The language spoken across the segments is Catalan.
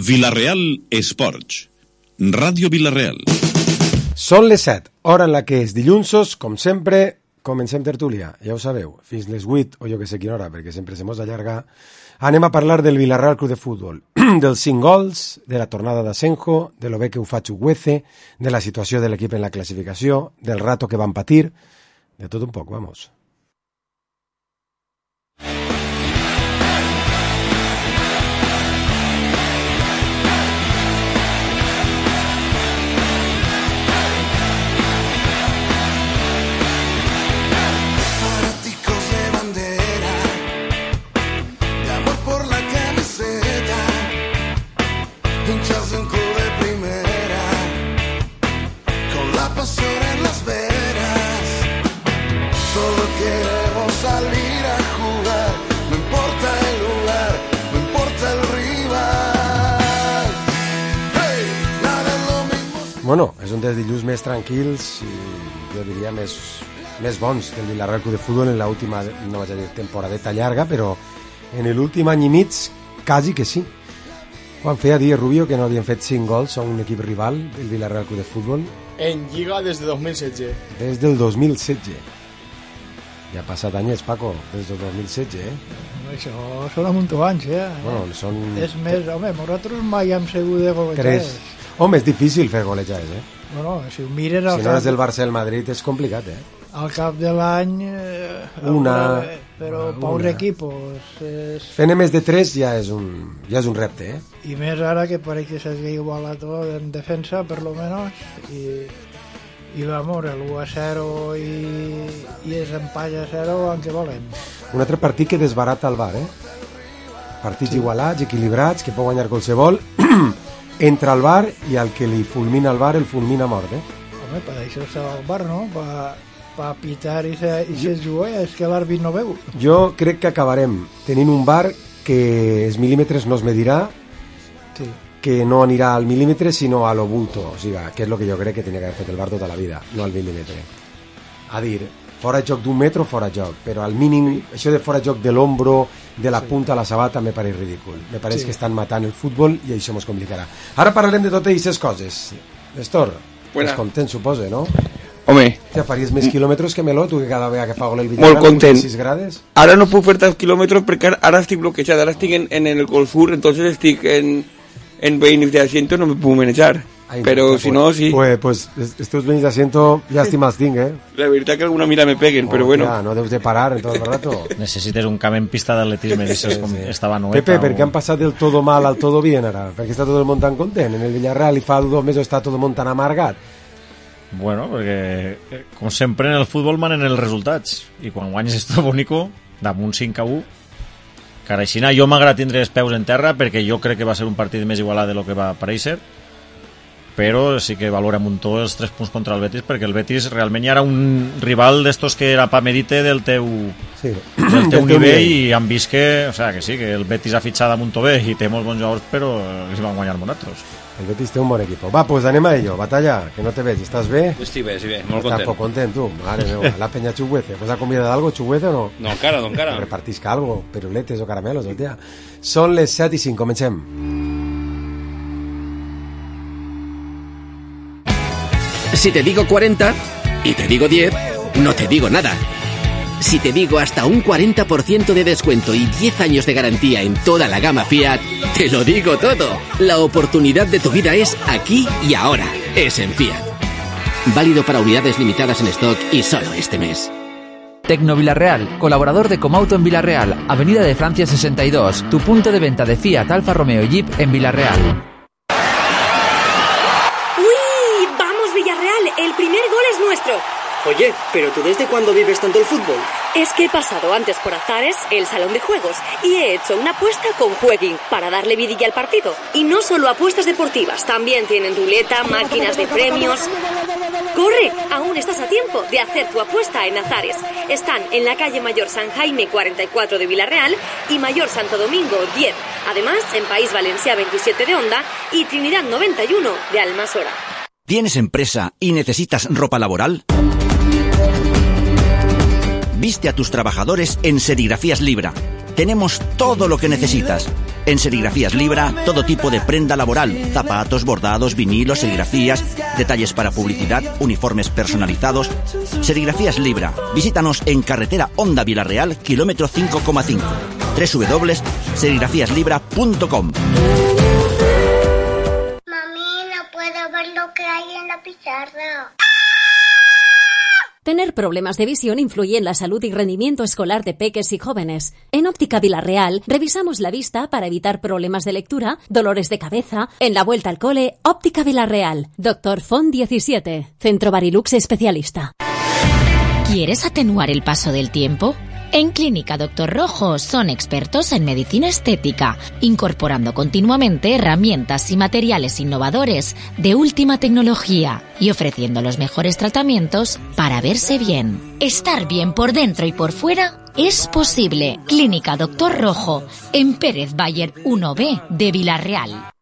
Vila-real Esports. Ràdio Vila-real. Són les 7, hora en la que és dilluns, com sempre, comencem tertúlia, ja ho sabeu, fins les 8 o jo que sé quina hora, perquè sempre se mos allarga. Anem a parlar del Vila-real Club de Futbol, dels 5 gols, de la tornada d'Asenjo, de lo bé que ho fa Chukwueze, de la situació de l'equip en la classificació, del rato que van patir, de tot un poc, vamos. Bueno, és un dels dilluns més tranquils i jo diria més bons del Vila-real Club de Futbol en l'última, no vaig a dir temporadeta llarga, però en l'últim any i mig quasi que sí. Quan feia dies, Rubio, que no havien fet 5 gols a un equip rival del Vila-real Club de Futbol? En Lliga des de 2016. Des del 2016. Ja ha passat anys, Paco, des del 2016, Això són a munt anys, Bueno, són... És més, home, nosaltres mai hem sigut de golejades. 3. Home, és difícil fer golejades, Bueno, si ho mires... Si no és del Barça del Madrid és complicat, Al cap de l'any... Una... Però pocs equipos... Fent més de 3 ja és un repte, I més ara que pareix que s'hagi igualat tot en defensa, per lo menos, i vamos, el 1-0 i es empat a 0 en què volen. Un altre partit que desbarata el VAR, Partits igualats, equilibrats, que pot guanyar qualsevol, entra al VAR i al que li fulmina el VAR el fulmina a mort, Home, per això està el VAR, no? Per pitar i se juga, és que l'àrbit no veu. Jo crec que acabarem tenint un VAR que els mil·límetres no es medirà, que no anirà al mil·límetre sinó a lo bulto, o sigui, que és el que jo crec que tenia que haver fet el VAR tota la vida, no al mil·límetre. A dir, fora joc d'un metro, fora joc, però al mínim, això de fora joc de l'ombro, de la punta a la sabata, me pareix ridícul. Me pareix que estan matant el futbol i això mos complicarà. Ara parlarem de totes aquestes coses. Néstor, és content, suposa, no? Home. Ja faries més quilòmetres que Meló, tu que cada vegada que fa gol el Villarreal... Molt content. 6 grades. Ara no puc fer tants quilòmetres perquè ara estic bloquejat, ara estic en el Gol Sur, entonces estic en veïns de asiento, no me puc manejar. Pero si no, sí. Pues estos veïns de asiento, llàstimes tinc, La veritat que alguna mira me peguen, però bueno. No deus de parar en tot el rato. Necessites un camp en pista d'atletisme, com estava Noeta. Pepe, per què han passat del todo mal al todo bien ara? Perquè està tot el món tan content. En el Villarreal i fa 2 mesos està tot el món tan amargat. Bueno, perquè com sempre en el futbol manen els resultats i quan guanyes esto bonico damunt 5-1 Careixina, jo m'agrada tindre els peus en terra perquè jo crec que va ser un partit més igualat de lo que va aparèixer, però sí que valora un muntó els 3 punts contra el Betis perquè el Betis realment ja era un rival d'estos que era pa medite del teu nivell i han vist que, o sea, que sí, que el Betis ha fitxat a Montové i té molts bons jugadors però els van guanyar nosaltres. El Betis té un bon equip. Va, pues anem a ello. Batalla, que no te veig. ¿Estàs bé? Estic bé, molt content. Estàs content, tu. Mare meva, la peña Chukwueze. ¿Pues ha convidado algo, Chukwueze, o no? No, encara. Repartisca algo, peruletes o caramelos, hòstia. Són les 7:05, comencem. Si te digo 40 y te digo 10, no te digo nada. Si te digo hasta un 40% de descuento y 10 años de garantía en toda la gama Fiat, te lo digo todo. La oportunidad de tu vida es aquí y ahora. Es en Fiat. Válido para unidades limitadas en stock y solo este mes. Tecno Villarreal, colaborador de Comauto en Villarreal, Avenida de Francia 62, tu punto de venta de Fiat, Alfa Romeo y Jeep en Villarreal. ¡Uy! ¡Vamos, Villarreal! El primer gol es nuestro. Oye, ¿pero tú desde cuándo vives tanto el fútbol? Es que he pasado antes por Azares, el salón de juegos, y he hecho una apuesta con Jueguin para darle vidilla al partido. Y no solo apuestas deportivas, también tienen ruleta, máquinas de premios. ¡Corre! Aún estás a tiempo de hacer tu apuesta en Azares. Están en la calle Mayor San Jaime 44 de Villarreal y Mayor Santo Domingo 10. Además, en País Valencia 27 de Onda y Trinidad 91 de Almasora. ¿Tienes empresa y necesitas ropa laboral? Viste a tus trabajadores en Serigrafías Libra. Tenemos todo lo que necesitas. En Serigrafías Libra, todo tipo de prenda laboral, zapatos, bordados, vinilos, serigrafías, detalles para publicidad, uniformes personalizados. Serigrafías Libra. Visítanos en carretera Honda Vilarreal, kilómetro 5,5. www.serigrafíaslibra.com. Mami, no puedo ver lo que hay en la pizarra. Tener problemas de visión influye en la salud y rendimiento escolar de peques y jóvenes. En Óptica Vilarreal revisamos la vista para evitar problemas de lectura, dolores de cabeza. En la vuelta al cole, Óptica Vilarreal. Dr. Font 17. Centro Barilux especialista. ¿Quieres atenuar el paso del tiempo? En Clínica Dr. Rojo son expertos en medicina estética, incorporando continuamente herramientas y materiales innovadores de última tecnología y ofreciendo los mejores tratamientos para verse bien. Estar bien por dentro y por fuera es posible. Clínica Dr. Rojo, en Pérez Bayer 1B de Vilarreal.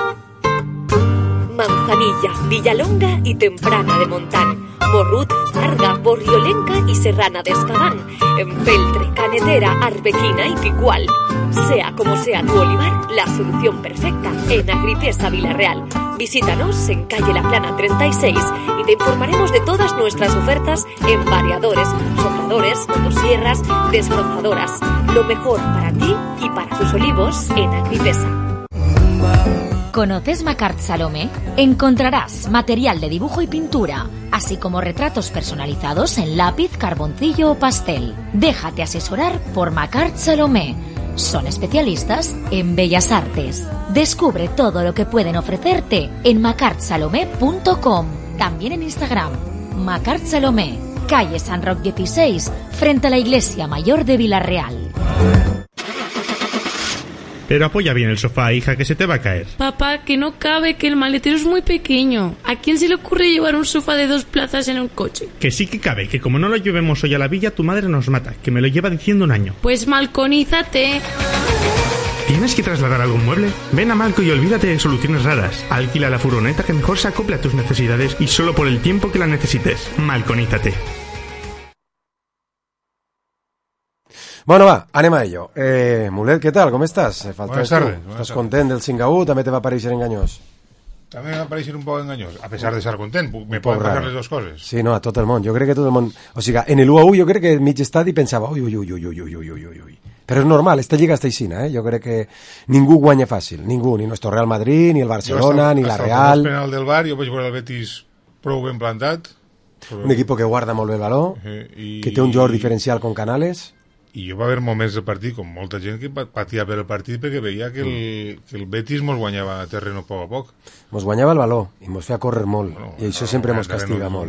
Manzanilla, Villalonga y Temprana de Montán, Morrut, Targa, Borriolenca y Serrana de Espadán, Empeltre, Canedera, Arbequina y Picual. Sea como sea tu olivar, la solución perfecta en Agripesa Vilarreal. Visítanos en calle La Plana 36 y te informaremos de todas nuestras ofertas en variadores, sopladores, motosierras, desbrozadoras. Lo mejor para ti y para tus olivos en Agripesa. ¿Conoces Macart Salomé? Encontrarás material de dibujo y pintura, así como retratos personalizados en lápiz, carboncillo o pastel. Déjate asesorar por Macart Salomé. Son especialistas en bellas artes. Descubre todo lo que pueden ofrecerte en macartsalomé.com. También en Instagram, Macart Salomé, calle San Roc 16, frente a la Iglesia Mayor de Vilarreal. Pero apoya bien el sofá, hija, que se te va a caer. Papá, que no cabe, que el maletero es muy pequeño. ¿A quién se le ocurre llevar un sofá de 2 plazas en un coche? Que sí que cabe, que como no lo llevemos hoy a la villa, tu madre nos mata, que me lo lleva diciendo un año. Pues malconízate. ¿Tienes que trasladar algún mueble? Ven a Malco y olvídate de soluciones raras. Alquila la furgoneta que mejor se acople a tus necesidades y solo por el tiempo que la necesites. Malconízate. Bueno, va, anem a ello. Mulet, què tal? Com estàs? Buenas tardes. ¿Estás content del 5-1? També te va pareixer enganyós? També va pareixer un poc enganyós, a pesar de ser content. Me poden passar les dues coses. Sí, no, a tot el món. Jo crec que tot el món... O sigui, en el 1-1 jo crec que mig estadi pensava ui. Però és normal, esta lliga està aixina, Jo crec que ningú guanya fàcil. Ningú, ni nuestro Real Madrid, ni el Barcelona, ni la Real. El penal del Bar, jo vaig veure el Betis prou ben plantat. Un equip que guarda molt bé el baló, que té un joc diferencial con Canales. I jo va haver moments del partit, com molta gent que patia per el partit perquè veia que el Betis mos guanyava terreno a poc a poc. Mos guanyava el baló i mos feia córrer molt. Bueno, i això sempre mos castiga molt,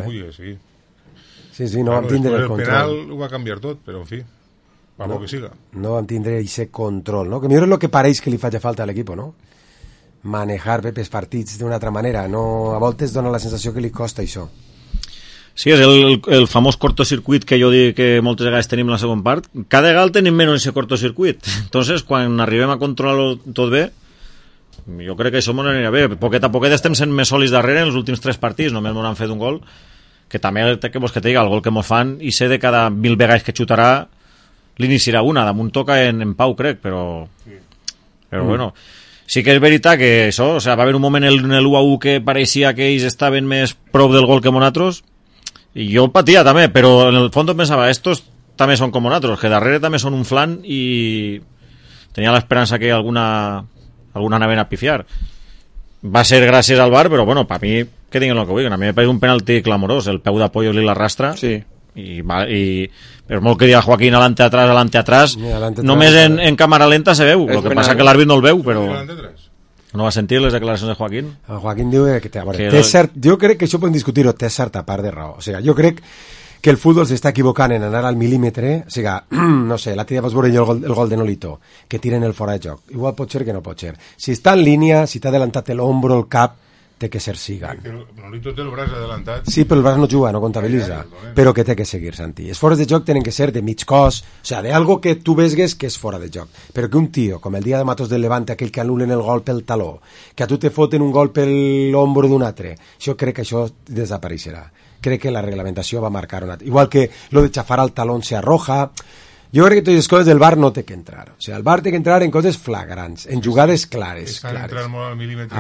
Sí, no vam tindre el control. El penal ho va canviar tot, però en fi, va bo que siga. No vam tindre aquest control, no? Que millor és el que pareix que li faig falta a l'equip, no? Manejar bé els partits d'una altra manera. No, a voltes dona la sensació que li costa això. Sí, és el famós cortocircuit que jo dic que moltes vegades tenim en la segona part. Cada vegada tenim menys ese cortocircuit. Entonces, quan arribem a controlar-lo tot bé, jo crec que això m'ho anirà bé. Poquet a poquet estem sent més sòlids darrere en els últims 3 partits, només m'ho han fet un gol, que també, que vols que te diga, el gol que mos fan, i sé de cada 1000 vegades que xutarà, l'iniciarà una, damunt toca en Pau, crec, però bueno... Sí que és veritat que això, o sea, va haver un moment en el 1-1 que pareixia que ells estaven més prop del gol que nosaltres, i jo patia també, però en el fons pensava, estos també són com nosaltres, que darrere també són un flan i tenia l'esperança que alguna anaven a pifiar. Va ser gràcies al VAR, però bueno, per mi, que diguin el que vulguin, a mi me pareix un penalti clamorós, el peu d'Apoyo li l'arrastra, sí. Però molt que diga Joaquín alante atrás, només en càmera lenta se veu, el que passa que l'àrbit no el veu, però... No va sentir les declaracions de Joaquín? El Joaquín diu que té cert... Jo crec que això podem discutir-ho, té certa part de raó. O sigui, jo crec que el futbol s'està equivocant en anar al milímetre. O sigui, no sé, l'altre dia vas veure el gol de Nolito, que tiren el fora de joc. Igual pot ser que no pot ser. Si està en línia, si t'ha adelantat l'ombro, el cap, té que ser sigan. Nolito té el braç adelantat. Sí, però el braç no juga, no comptabilitza. Però que té que seguir, Santi. Els fores de joc tenen que ser de mig cos, o sea, de algo que tu vesgues que és fora de joc. Però que un tio, com el dia de Matos del Levante, aquell que anulen el gol pel taló, que a tu te foten un gol pel l'ombro d'un altre, jo crec que això desapareixerà. Crec que la reglamentació va marcar una... Igual que lo de xafar al talón se arroja... Jo crec que totes les coses del VAR no té que entrar. O sigui, el VAR té que entrar en coses flagrants, en jugades clares. Estan entrant molt al mil·límetre.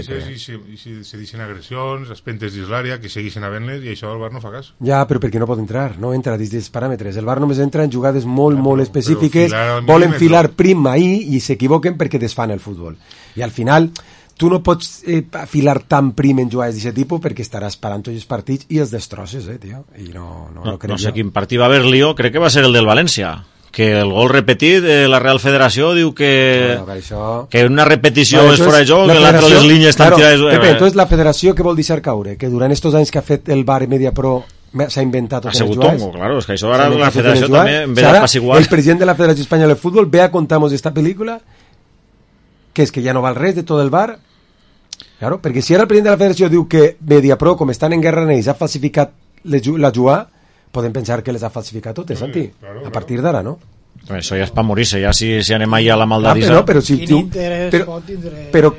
I se deixen agressions, les pentes dins l'àrea, que segueixen havent-les, i això el VAR no fa cas. Ja, però perquè no pot entrar, no entra dins dels paràmetres. El VAR només entra en jugades molt específiques, volen filar prim ahí i s'equivoquen perquè desfan el futbol. I al final, tu no pots filar tan prim en jugades d'aquest tipus perquè estaràs parant tots els partits i els destrosses, tio. I no sé quin partit va haver lío, crec que va ser el del València, que el gol repetit, la Real Federació diu que que una repetició és fora de joc, que l'altra les línies estan tirades... Pepe, entonces la federació què vol deixar caure? Que durant estos anys que ha fet el VAR i Mediapro s'ha inventat totes les jugades? Claro, és que això ara la federació també, en vez d'apaciguar... El president de la Federació Espanyola de Futbol ve a contar-nos esta pel·lícula, que és que ja no val res de tot el VAR. Claro, perquè si ara el president de la federació diu que Mediapro, com estan en guerra en ells, ha falsificat la jugada, podem pensar que les ha falsificat totes, Santi, a partir d'ara, no? Això ja és per morir-se, ja si anem allà a la maldadissa... No, però si tu... Però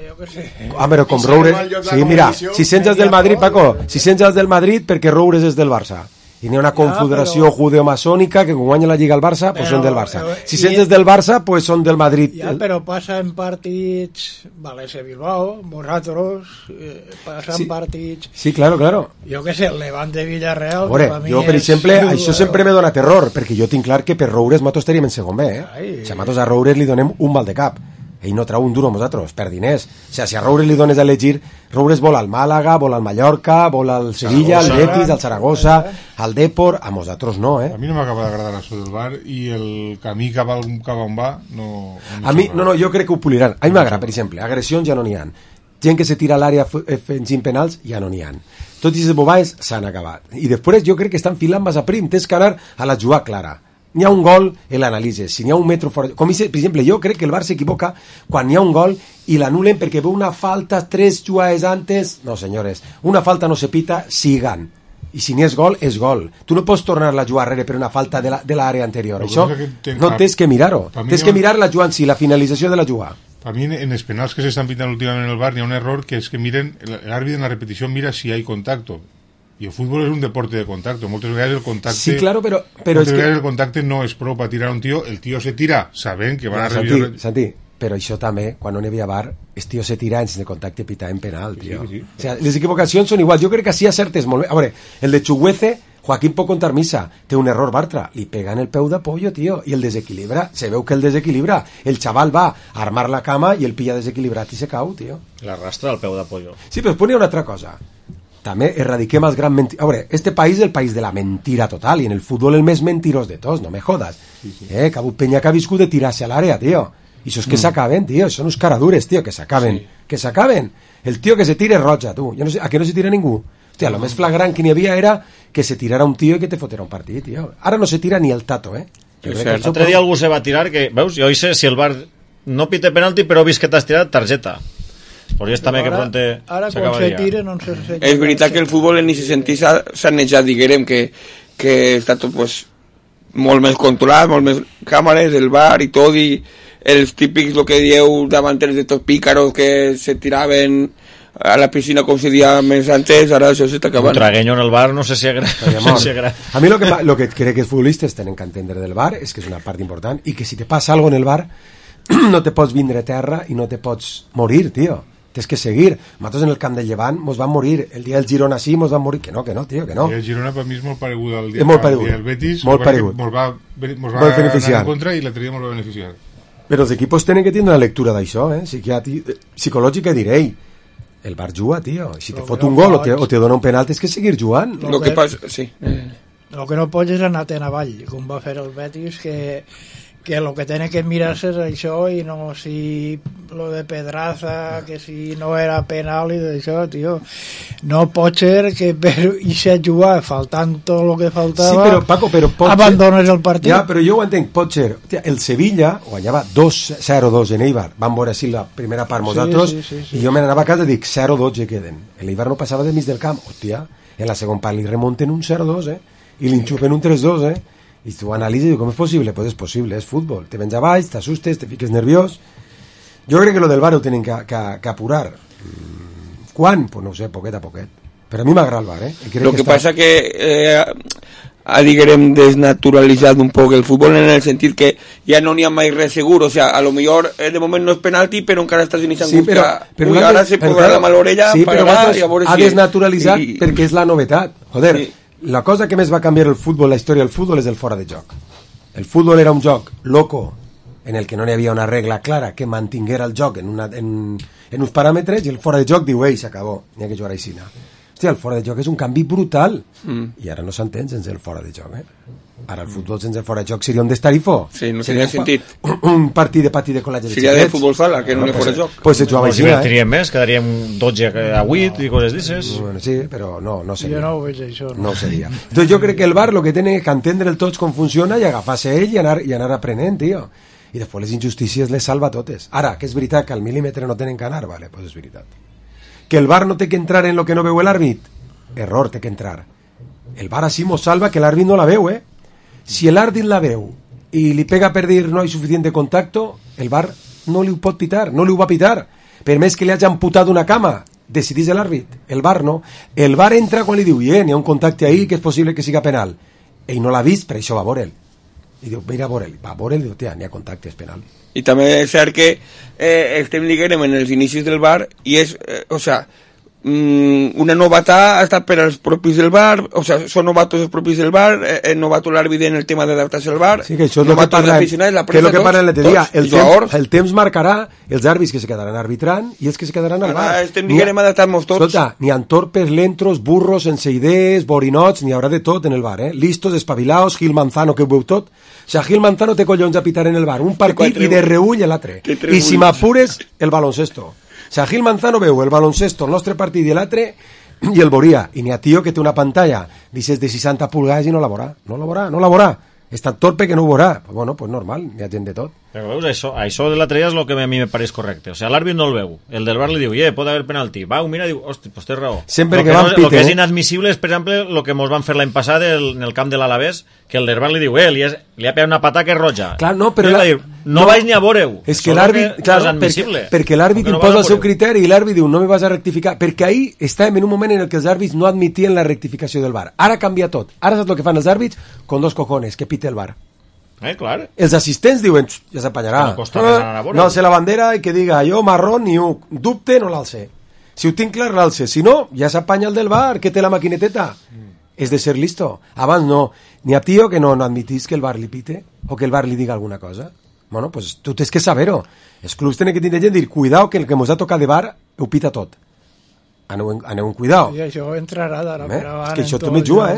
com Roures... Sí, mira, si sents els del Madrid, Paco, si sents els del Madrid perquè Roures és del Barça. I n'hi ha una confederació judeomaçònica que quan guanya la Lliga al Barça, pues són del Barça. Si sents del Barça, pues són del Madrid. Ja, però passa en partits València-Bilbao, vosaltres, passa en partits... Sí, claro. Jo què sé, el Levante-Villarreal... Jo, per exemple, això sempre me dona terror, perquè jo tinc clar que per Roures nosaltres estaríem en segon B, Si a nosaltres a Roures li donem un mal de cap. Ell no trau un duro a nosaltres, per diners. O sigui, si a Roures li dones a elegir, Roures vol al Màlaga, vol al Mallorca, vol al Sevilla, al Betis, al Zaragoza, al Depor, a nosaltres no, A mi no m'acaba d'agradar això del VAR i el camí cap a on va no a mi, no, jo crec que ho poliran. A mi m'agrada, per exemple, agressions ja no n'hi ha. Gent que se tira a l'àrea fent penals ja no n'hi ha. Tots aquests bobades s'han acabat. I després jo crec que estan filant massa prim. Tens que anar a la jugada clara. N'hi ha un gol i l'analitzes. Si n'hi ha un metro fora... Per exemple, jo crec que el VAR s'equivoca quan n'hi ha un gol i l'anulen perquè veu una falta 3 jugades antes. No, senyores, una falta no se pita, sigan. I si n'hi és gol, és gol. Tu no pots tornar la jugada darrere per una falta de l'àrea anterior. Això no tens que mirar-ho. Tens que mirar la jugada en si, la finalització de la jugada. A mi en els penals que s'estan pitant últimament en el VAR n'hi ha un error que és que miren, l'àrbitre en la repetició mira si hi ha contacto. I el futbol és un deporte de contacto. Moltes vegades el contacte... Sí, claro, però moltes vegades el contacte no és prou per tirar un tio. El tio se tira sabent que van a revisar... Santi, però això també, quan no n'hi havia VAR, el tio se tira en de contacte pitar en penal, tio. Sí. O sea, les equivocacions són igual. Jo crec que sí acertes molt bé. A veure, el de Chuguece, Joaquín pot contar missa, té un error Bartra, li pega en el peu de pollo, tio, i el desequilibra, se veu que el desequilibra. El xaval va a armar la cama i el pilla desequilibrat i se cau, tio. L'arrastra al peu de pollo. Sí, però després hi ha una altra cosa. També erradiquem els grans mentirosos. A veure, este país és el país de la mentira total i en el futbol el més mentirós de tots, no me jodas. Sí. Que ha hagut penya que ha viscut de tirar-se a l'àrea, tio. I això és que s'acaben, tio. Són uns caradures, tio, que s'acaben. Sí. Que s'acaben. El tio que se tira és roja, tu. Jo no sé, a què no se tira ningú? Hòstia, lo més flagrant que n'hi havia era que se tirara un tio i que te fotera un partit, tio. Ara no se tira ni el tato, L'altre dia algú se va tirar que, veus, jo sé si el VAR no pite penalti però he vist que t'has tirat targeta. Podries també que pronte s'acabaria. És veritat que el futbol en aquest sentit s'ha nejat, diguem, que està tot pues, molt més controlat, molt més càmeres, el VAR i tot, i els típics, el que dieu, davanters de tots pícaros que se tiraven a la piscina com se dia més antes, ara això s'està acabant. Un tragueño en el VAR, no sé si agrada. A mi lo que crec que els futbolistes tenen que entendre del VAR és que és una part important i que si te passa algo en el VAR no te pots vindre a terra i no te pots morir, tio. Tens que seguir. Nosaltres en el camp del Llevant mos van morir. El dia del Girona sí mos van morir. Que no, tio, que no. El Girona per mi és molt paregut al dia del Betis. Molt paregut. Mos va beneficiar. En contra i l'altre dia mos va beneficiar. Però els equipos tenen que tenir una lectura d'això, psicològica direi. El VAR juga, tio. Si te fot un gol o te dona un penal, tens que seguir jugant. Lo que passa, sí. El que no pots és anar-te'n avall, com va fer el Betis, que lo que tiene que mirar-se és això i no si lo de Pedraza, que si no era penal i d'això, tio. No pot ser que per ixe jugar faltant tot el que faltava, sí, però, Paco, abandones el partit. Ja, però jo ho entenc, pot ser. El Sevilla guanyava 2-0-2 en Eibar, van veure si la primera part nosaltres, sí. I jo me n'anava a casa i dic 0-12 queden. L'Eibar no passava de mig del camp, hòstia, en la segona part li remunten un 0-2, i li enxufen un 3-2, i tu analitzes i com és possible? Pues és possible, és futbol. Te vens a baix, t'assustes, te fiques nerviós. Jo crec que lo del VAR ho tenen que apurar. Quan? Pues no ho sé, poquet a poquet. Però a mi m'agrada el VAR, Lo que passa que diguem, desnaturalitzat un poc el futbol, en el sentit que ja no n'hi ha mai res segur, o sea, a lo millor de moment no és penalti, però encara estàs iniciant però ara se posarà la mà a l'orella, pararà i a veure si... Ha desnaturalitzat perquè és la novetat. Joder, la cosa que més va canviar el futbol, la història del futbol, és el fora de joc. El futbol era un joc loco, en el que no hi havia una regla clara que mantinguera el joc en uns paràmetres, i el fora de joc diu, ei, s'acabó, n'hi ha que jugar així. Hòstia, el fora de joc és un canvi brutal, i ara no s'entén sense el fora de joc, Ara el futbol sense fora de joc seria un destarifo. Sí, no seria sentit. Un partit de pati de col·legi de xiquets. Seria de futbol sala, que no hi ha fora de joc. Pues se jugava així, divertiríem més, quedaríem 12 a 8 i coses d'isses. Bueno, sí, però no seria. Jo no ho veig això. No seria. Entonces jo crec que el VAR lo que tiene que entendre el tots com funciona i agafar-se ell i anar aprenent, tio. I després les injustícies les salva totes. Ara, que és veritat que al mil·límetre no tenen que anar, vale, pues és veritat. Que el VAR no té que entrar en lo que no veu l'àrbit, error, té que entrar. El VAR així mos salva que l'àrbit no la veu, Si l'àrbit la veu i li pega per dir no hi suficient contacto, el VAR no li ho pot pitar, no li ho va pitar. Per més que li hagi amputat una cama, decidís l'àrbit. El VAR no. El VAR entra quan li diu, n'hi ha un contacte ahí que és possible que siga penal. Ell no l'ha vist, per això va a veure'l. I diu, mira a veure'l. Va a veure'l i diu, tia, n'hi ha contacte, és penal. I també és cert que estem, diguem, en els inicis del VAR i és, o sea, una novetat ha estat per als propis del VAR, o sea, són novatos els propis del VAR, novato l'àrbit en el tema d'adaptar-se al VAR, sí, que això és el que parla l'altre dia, el temps marcarà els àrbits que se quedaran arbitrant i els que se quedaran al VAR. Estem, diguem, adaptant-nos tots. Escolta, n'hi ha torpes, lentros, burros, sense idees, borinots, n'hi haurà de tot en el VAR, listos, espavilaos, Gil Manzano, que ho veu tot. O sea, Gil Manzano té collons a pitar en el VAR un partit i de reull l'altre. I si m'apures, el baloncesto. O sea, Gil Manzano veu el baloncesto, el nostre partit i l'altre, i el veuria. I n'hi ha tio que té una pantalla, dices, de 60 pulgades i no la veurà. No la veurà. És tan torpe que no ho veurà. Bueno, pues normal, hi ha gent de tot. Però veus, això de l'altre dia és el que a mi me pareix correcte. O sea, l'àrbit no el veu. El del VAR li diu, pot haver penalti. Va, ho mira i diu, hosti, pues té raó. Sempre que van pite. El que és inadmissible és, per exemple, el que mos van fer l'any passat en el camp de l'Alavés, que el del VAR li diu, li ha pegat una patà que és roja. Clar, no, però... No vaig ni a veure-ho. És que l'àrbit, clar, perquè l'àrbit imposa el seu criteri i l'àrbit diu, no me vas a rectificar. Perquè ahí estàvem en un moment en el que els àrbits no admitien la rectificació del VAR. Ara canvia tot. Ara saps el que fan els àrbits? Con dos cojones, que pite el VAR. Clar. Els assistents diuen, ja s'apanyarà. No alce la bandera i que diga jo marrón ni un dubte no l'alce. Si ho tinc clar l'alce, si no, ja s'apanya el del VAR que té la maquineteta. És de ser listo. Abans no, n'hi ha tio que no admitís que el VAR li pite o que el VAR li diga alguna cosa. Bueno, pues tu tens que saber-ho. Els clubs tenen que tindre gent dir, cuidao que el que mos ha tocat de VAR ho pita tot. Aneu en cuidao. I això entrarà d'ara per avant. És que això també juga,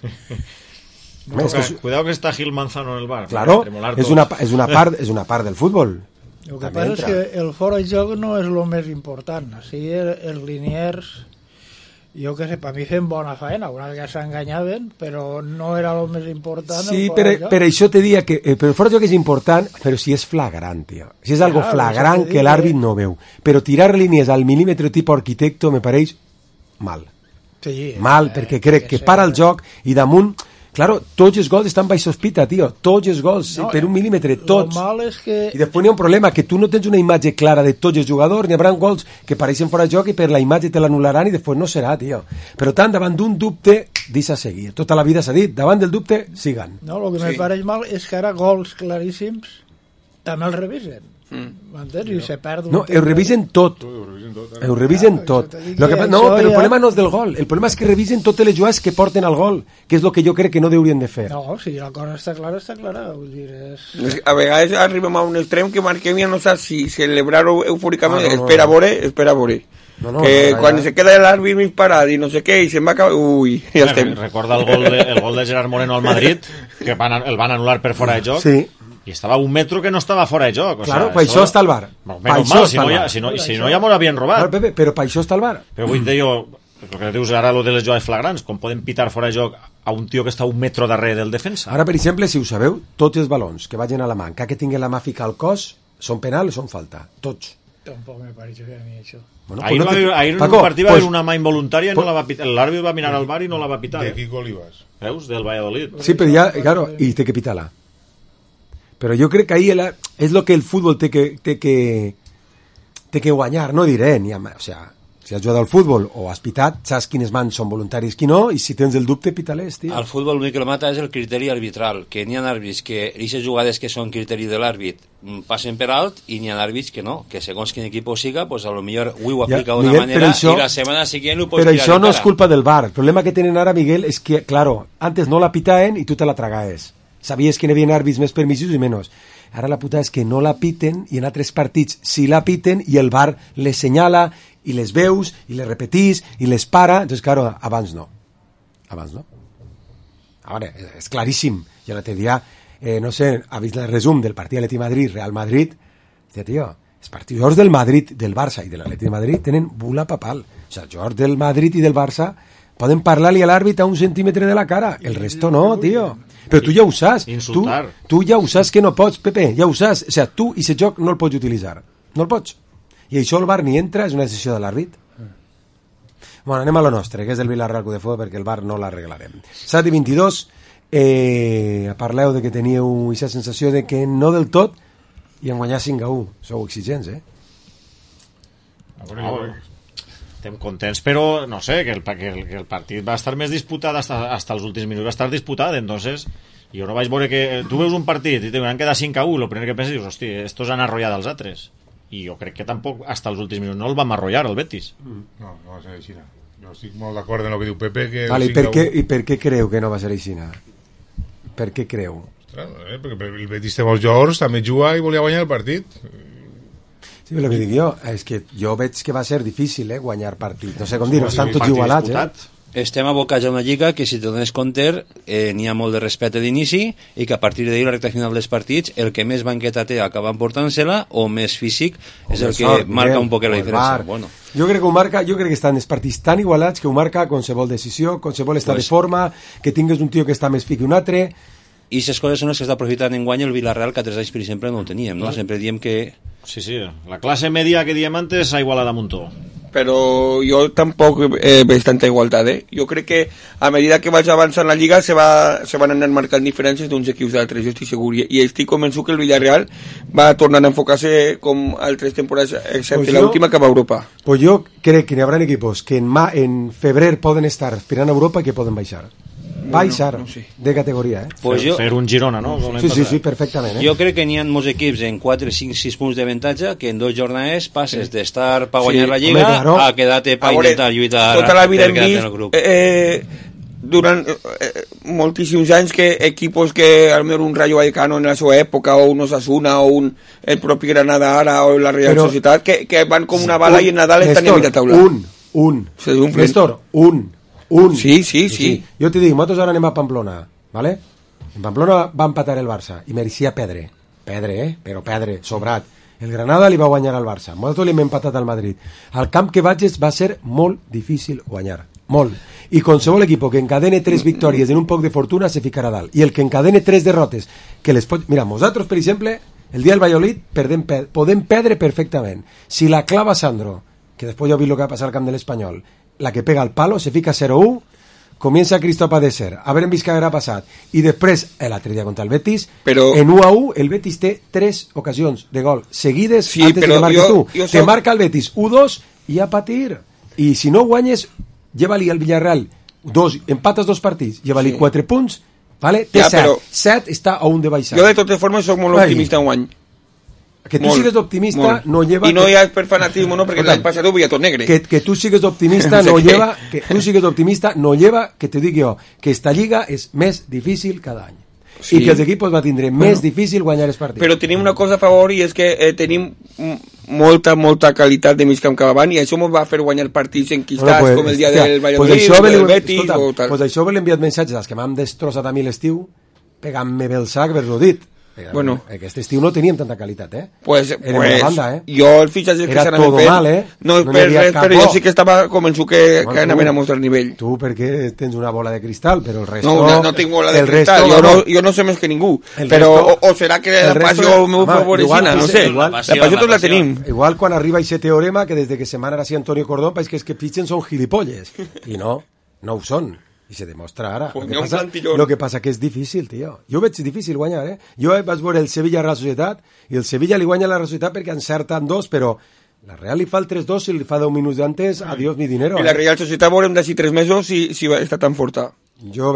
No, cuidado que está Gil Manzano en el VAR. Claro, es una part del fútbol. El que passa és que el fora de joc no és el més important. Així els liniers, jo que sé, per mi fem bona feina, una vegada s'enganyaven, però no era el més important. Sí, per això te diria que el fora de joc és important, però si és flagrant, tio. Si és algo flagrant que l'àrbit no veu. Però tirar línies al milímetre tipo arquitecto me pareix mal. Sí, mal, perquè crec que para el joc i damunt... Claro, tots els gols estan baix sospita, tio. Tots els gols, per un mil·límetre, tots. Mal és que... I després n'hi ha un problema, que tu no tens una imatge clara de tots els jugadors, n'hi haurà gols que pareixen fora de joc i per la imatge te l'anul·laran i després no serà, tio. Però tant, davant d'un dubte, deixa seguir. Tota la vida s'ha dit, davant del dubte, siguen. No, el que me pareix mal és que ara gols claríssims també els revisen. M'entens? I se perd un no, ho revisen tot. Ho revisen tot. No, però el problema no és del gol. El problema és que revisen totes les jugades que porten al gol, que és el que jo crec que no deurien de fer. No, si la cosa està clara, està clara. Vull dir, a vegades arribem a un extrem que marquem ja no saps si celebrar-ho eufòricament. Espera a veure. Que quan se queda l'àrbit mig parat i no sé què, i se'n va acabar... Ui, ja estem. Recorda el gol de Gerard Moreno al Madrid, que el van anul·lar per fora de joc. Sí. I estava a un metro que no estava fora de joc. Claro, per això està el VAR. Si no ja m'ho havien robat. Però per això està el VAR. Però vull dir jo, el que dius ara de les jugades flagrants, com poden pitar fora de joc a un tio que està a un metro darrere del defensa. Ara, per exemple, si ho sabeu, tots els balons que vagin a la mà, que tinguin la mà ficar al cos, són penal o són falta. Tots. Tampoc me pareix a mi això. Bueno, ahir en un partit va haver una mà involuntària i l'àrbit va mirar al VAR i no la va pitar. De quin gol hi vas? Veus? Del Valladolid. Sí, però ja, claro, i té que pitar-la. Però jo crec que ahí és el que el futbol té que guanyar, no diré, o sea, Si has jugat al futbol o has pitat, saps quines mans són voluntaris, qui no, i si tens el dubte, pita-les, tio. Al futbol l'únic que el mata és el criteri arbitral, que n'hi ha àrbits que aquestes jugades que són criteri de l'àrbit passen per alt i n'hi ha àrbits que no, que segons quin equip siga, pues a lo millor avui ho aplica d'una manera això, i la setmana següent ho pots tirar. Però això no és culpa del VAR. El problema que tenen ara, Miguel, és que, claro, antes no la pitaven i tu te la tragaes. Sabies que n'hi havia àrbits més permissius i menys. Ara la puta és que no la piten i en altres partits sí la piten i el VAR les senyala i les veus i les repetís i les para. Entonces, claro, abans no. Ara, és claríssim. I l'altre dia, no sé, ha vist el resum del partit Atleti Madrid, Real Madrid. Dice, tio, els partidors del Madrid, del Barça i de l'Atleti de Madrid tenen bula papal. O sea, els jugadors del Madrid i del Barça poden parlar-li a l'àrbit a 1 centímetre de la cara. El resto no, tio. Però tu ja ho saps. Tu ja ho saps que no pots, Pepe, ja ho saps. O sigui, tu i aquest joc no el pots utilitzar. No el pots. I això el VAR ni entra, és una decisió de l'àrbit. Bueno, anem a lo nostre, que és el Villarreal Club de Futbol, perquè el VAR no l'arreglarem. 7:22, parleu de que teníeu aquesta sensació de que no del tot i en guanyar 5-1. Sou exigents, Estem contents, però no sé, que el partit va estar més disputat hasta els últims minuts, va estar disputat, entonces jo no vaig veure que tu veus un partit i t'han quedat 5-1, el primer que penses dius, hosti, estos han arrollat els altres, i jo crec que tampoc hasta els últims minuts no el vam arrollar el Betis. No va ser així. Jo estic molt d'acord en el que diu Pepe, que vale, i per què creu que no va ser així? Per què creu? Perquè el Betis té molts jugadors, també juga i volia guanyar el partit. Sí, el que dic jo és que jo veig que va ser difícil guanyar partit. No sé com dir, estan tots igualats. Estem abocats a una lliga que, si te dones compte, n'hi ha molt de respecte d'inici i que a partir d'ahir, la recta final dels partits, el que més banqueta té acaba emportant-se-la o més físic és el que marca un poc la diferència. Bueno. Jo crec que estan els partits tan igualats que ho marca qualsevol decisió, qualsevol estat de forma, que tingues un tio que està més fi que un altre. I aquestes coses són les que està aprofitant en guany el Villarreal, que a 3 anys, per exemple, no ho teníem, no? Sempre diem que... Sí, la classe media que diem antes ha igualat a muntó. Però jo tampoc veig tanta igualtat, Jo crec que a medida que vaig avançant la Lliga se van anar marcant diferències d'uns equips d'altres, jo estic segur, i estic convençut que el Villarreal va tornar a enfocar-se com altres temporades, excepte l'última, que va a Europa. Pues jo crec que n'hi haurà equipos que en febrer poden estar aspirant a Europa i que poden baixar. Baixar de categoria, pues fer un Girona, no? Sí, perfectament. Jo crec que n'hi ha molts equips en 4, 5, 6 punts d'avantatge que en 2 jornades passes d'estar per guanyar la Lliga a quedar-te per intentar lluitar tota la vida hem vist durant moltíssims anys que equipos que al millor un Rayo Vallecano en la seva època o un Osasuna o el propi Granada ara o la Real Societat que van com una bala i en Nadal estan a mitja taula. Néstor, un. Sí. Jo t'hi dic, nosaltres ara anem a Pamplona, ¿vale? En Pamplona va empatar el Barça i mereixia perdre, però perdre, sobrat. El Granada li va guanyar al Barça, nosaltres li hem empatat al Madrid. Al camp que vagis va ser molt difícil guanyar, molt. I qualsevol equip que encadene 3 victòries en un poc de fortuna se ficarà dalt. I el que encadene 3 derrotes, que les pot... Mira, nosaltres, per exemple, el dia del Valladolid podem perdre perfectament. Si la clava Sandro, que després ja he vist el que va passar al camp de l'Espanyol, la que pega al palo, se fica 0-1, comienza Cristo a padecer, a ver en vist què haurà passat, i després, l'altre dia contra el Betis, en 1-1, el Betis té 3 ocasions de gol seguides antes de que marques tu. Te marca el Betis 1-2 i a patir. I si no guanyes, lleva-li al Villarreal empates 2 partits, lleva-li 4 punts, vale? Té 7. 7 està a 1 de baixar. Jo de totes formes soc molt optimista en guany. Que tu sigues optimista no lleva... I no hi ha per fanatisme, no, perquè l'any passat ho veia tot negre. Que tu sigues optimista no lleva... Que tu sigues optimista no lleva, que te dic jo, que esta lliga és més difícil cada any. I que els equipos va tindre més difícil guanyar els partits. Però tenim una cosa a favor i és que tenim molta qualitat de mig camp cap avant i això ens va fer guanyar partits enquistats com el dia del Valladolid o del Betis o tal. Pues això l'he enviat missatges als que m'han destrossat a mi l'estiu pegant-me bé el sac, haver-ho dit. Bueno, aquest estiu no teníem tanta qualitat, Pues, banda, jo el fitxatge que s'anaven fent mal, no és per res, però jo sí que estava convençut que anaven a mostrar nivell. Tu perquè tens una bola de cristal, però el resto... No tinc bola de cristal, jo no sé més que ningú, però o serà que la passió meu favorecina, no sé, la passió tots la tenim. Igual quan arriba aquest teorema que des de que se mana així Antonio Cordón és que els que fitxen són gilipolles, i no ho són. I se demostra ara. Lo que passa que és difícil, tio. Jo veig difícil guanyar, Jo vaig veure el Sevilla a la Societat i el Sevilla li guanya a la Societat perquè encerten 2, però La Real li fa el 3-2 i li fa 10 minuts d'antes, adiós mi dinero. I la Real Societat veurem d'ací 3 mesos si va estar tan forta. Jo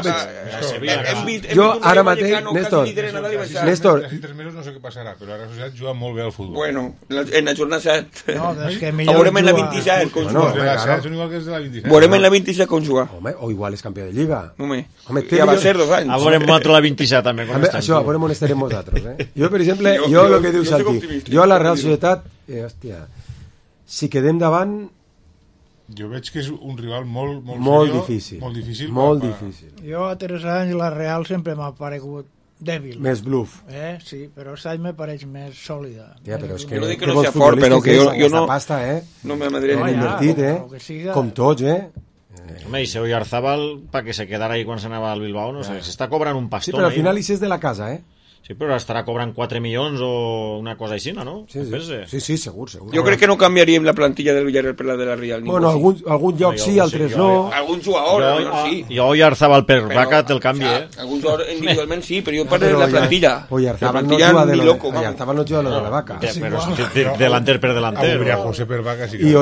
ara mateix, Néstor, D'aquí 3 mesos no sé què passarà, però la Real Societat juga molt bé al futbol. Bueno, en la jornada 7. No, és que veurem en la 27 com juga. Són igual que els de la 27. Veurem en la 27 com juga. Home, o igual és campió de Lliga. Home, ja va ser 2 anys. A veurem nosaltres la 27 també. Això, a veurem on estarem nosaltres. Jo, per exemple, jo el que diu Santi, jo a la Real Societat, hòstia, si quedem davant... Jo veig que és un rival molt difícil. Molt difícil. Jo a 3 anys la Real sempre m'ha paregut dèbil. Més bluff. Sí, però aquest any me pareix més sòlida. Ja, però és que... Jo no dic que no sia fort, però que jo no... pasta, no m'amadré. Hem invertit, com tots, Home, i seu Oyarzabal, pa que se quedara ahí quan s'anava al Bilbao, no sé, s'està cobrant un pastón. Sí, però al final hi és de la casa, Sí, però estarà cobrant 4 milions o una cosa així, no? Sí, segur. Jo crec que no canviaríem la plantilla del Villarreal per la de la Real. Bueno, algun lloc sí, altres no. Algun jugador, sí. Jo Oyarzabal per Vaca te'l canvi, Algun jugador individualment sí, però jo parlo de la plantilla. Oyarzabal no juga de lo de la Vaca. Però delanter per delanter. José per Vaca sí que...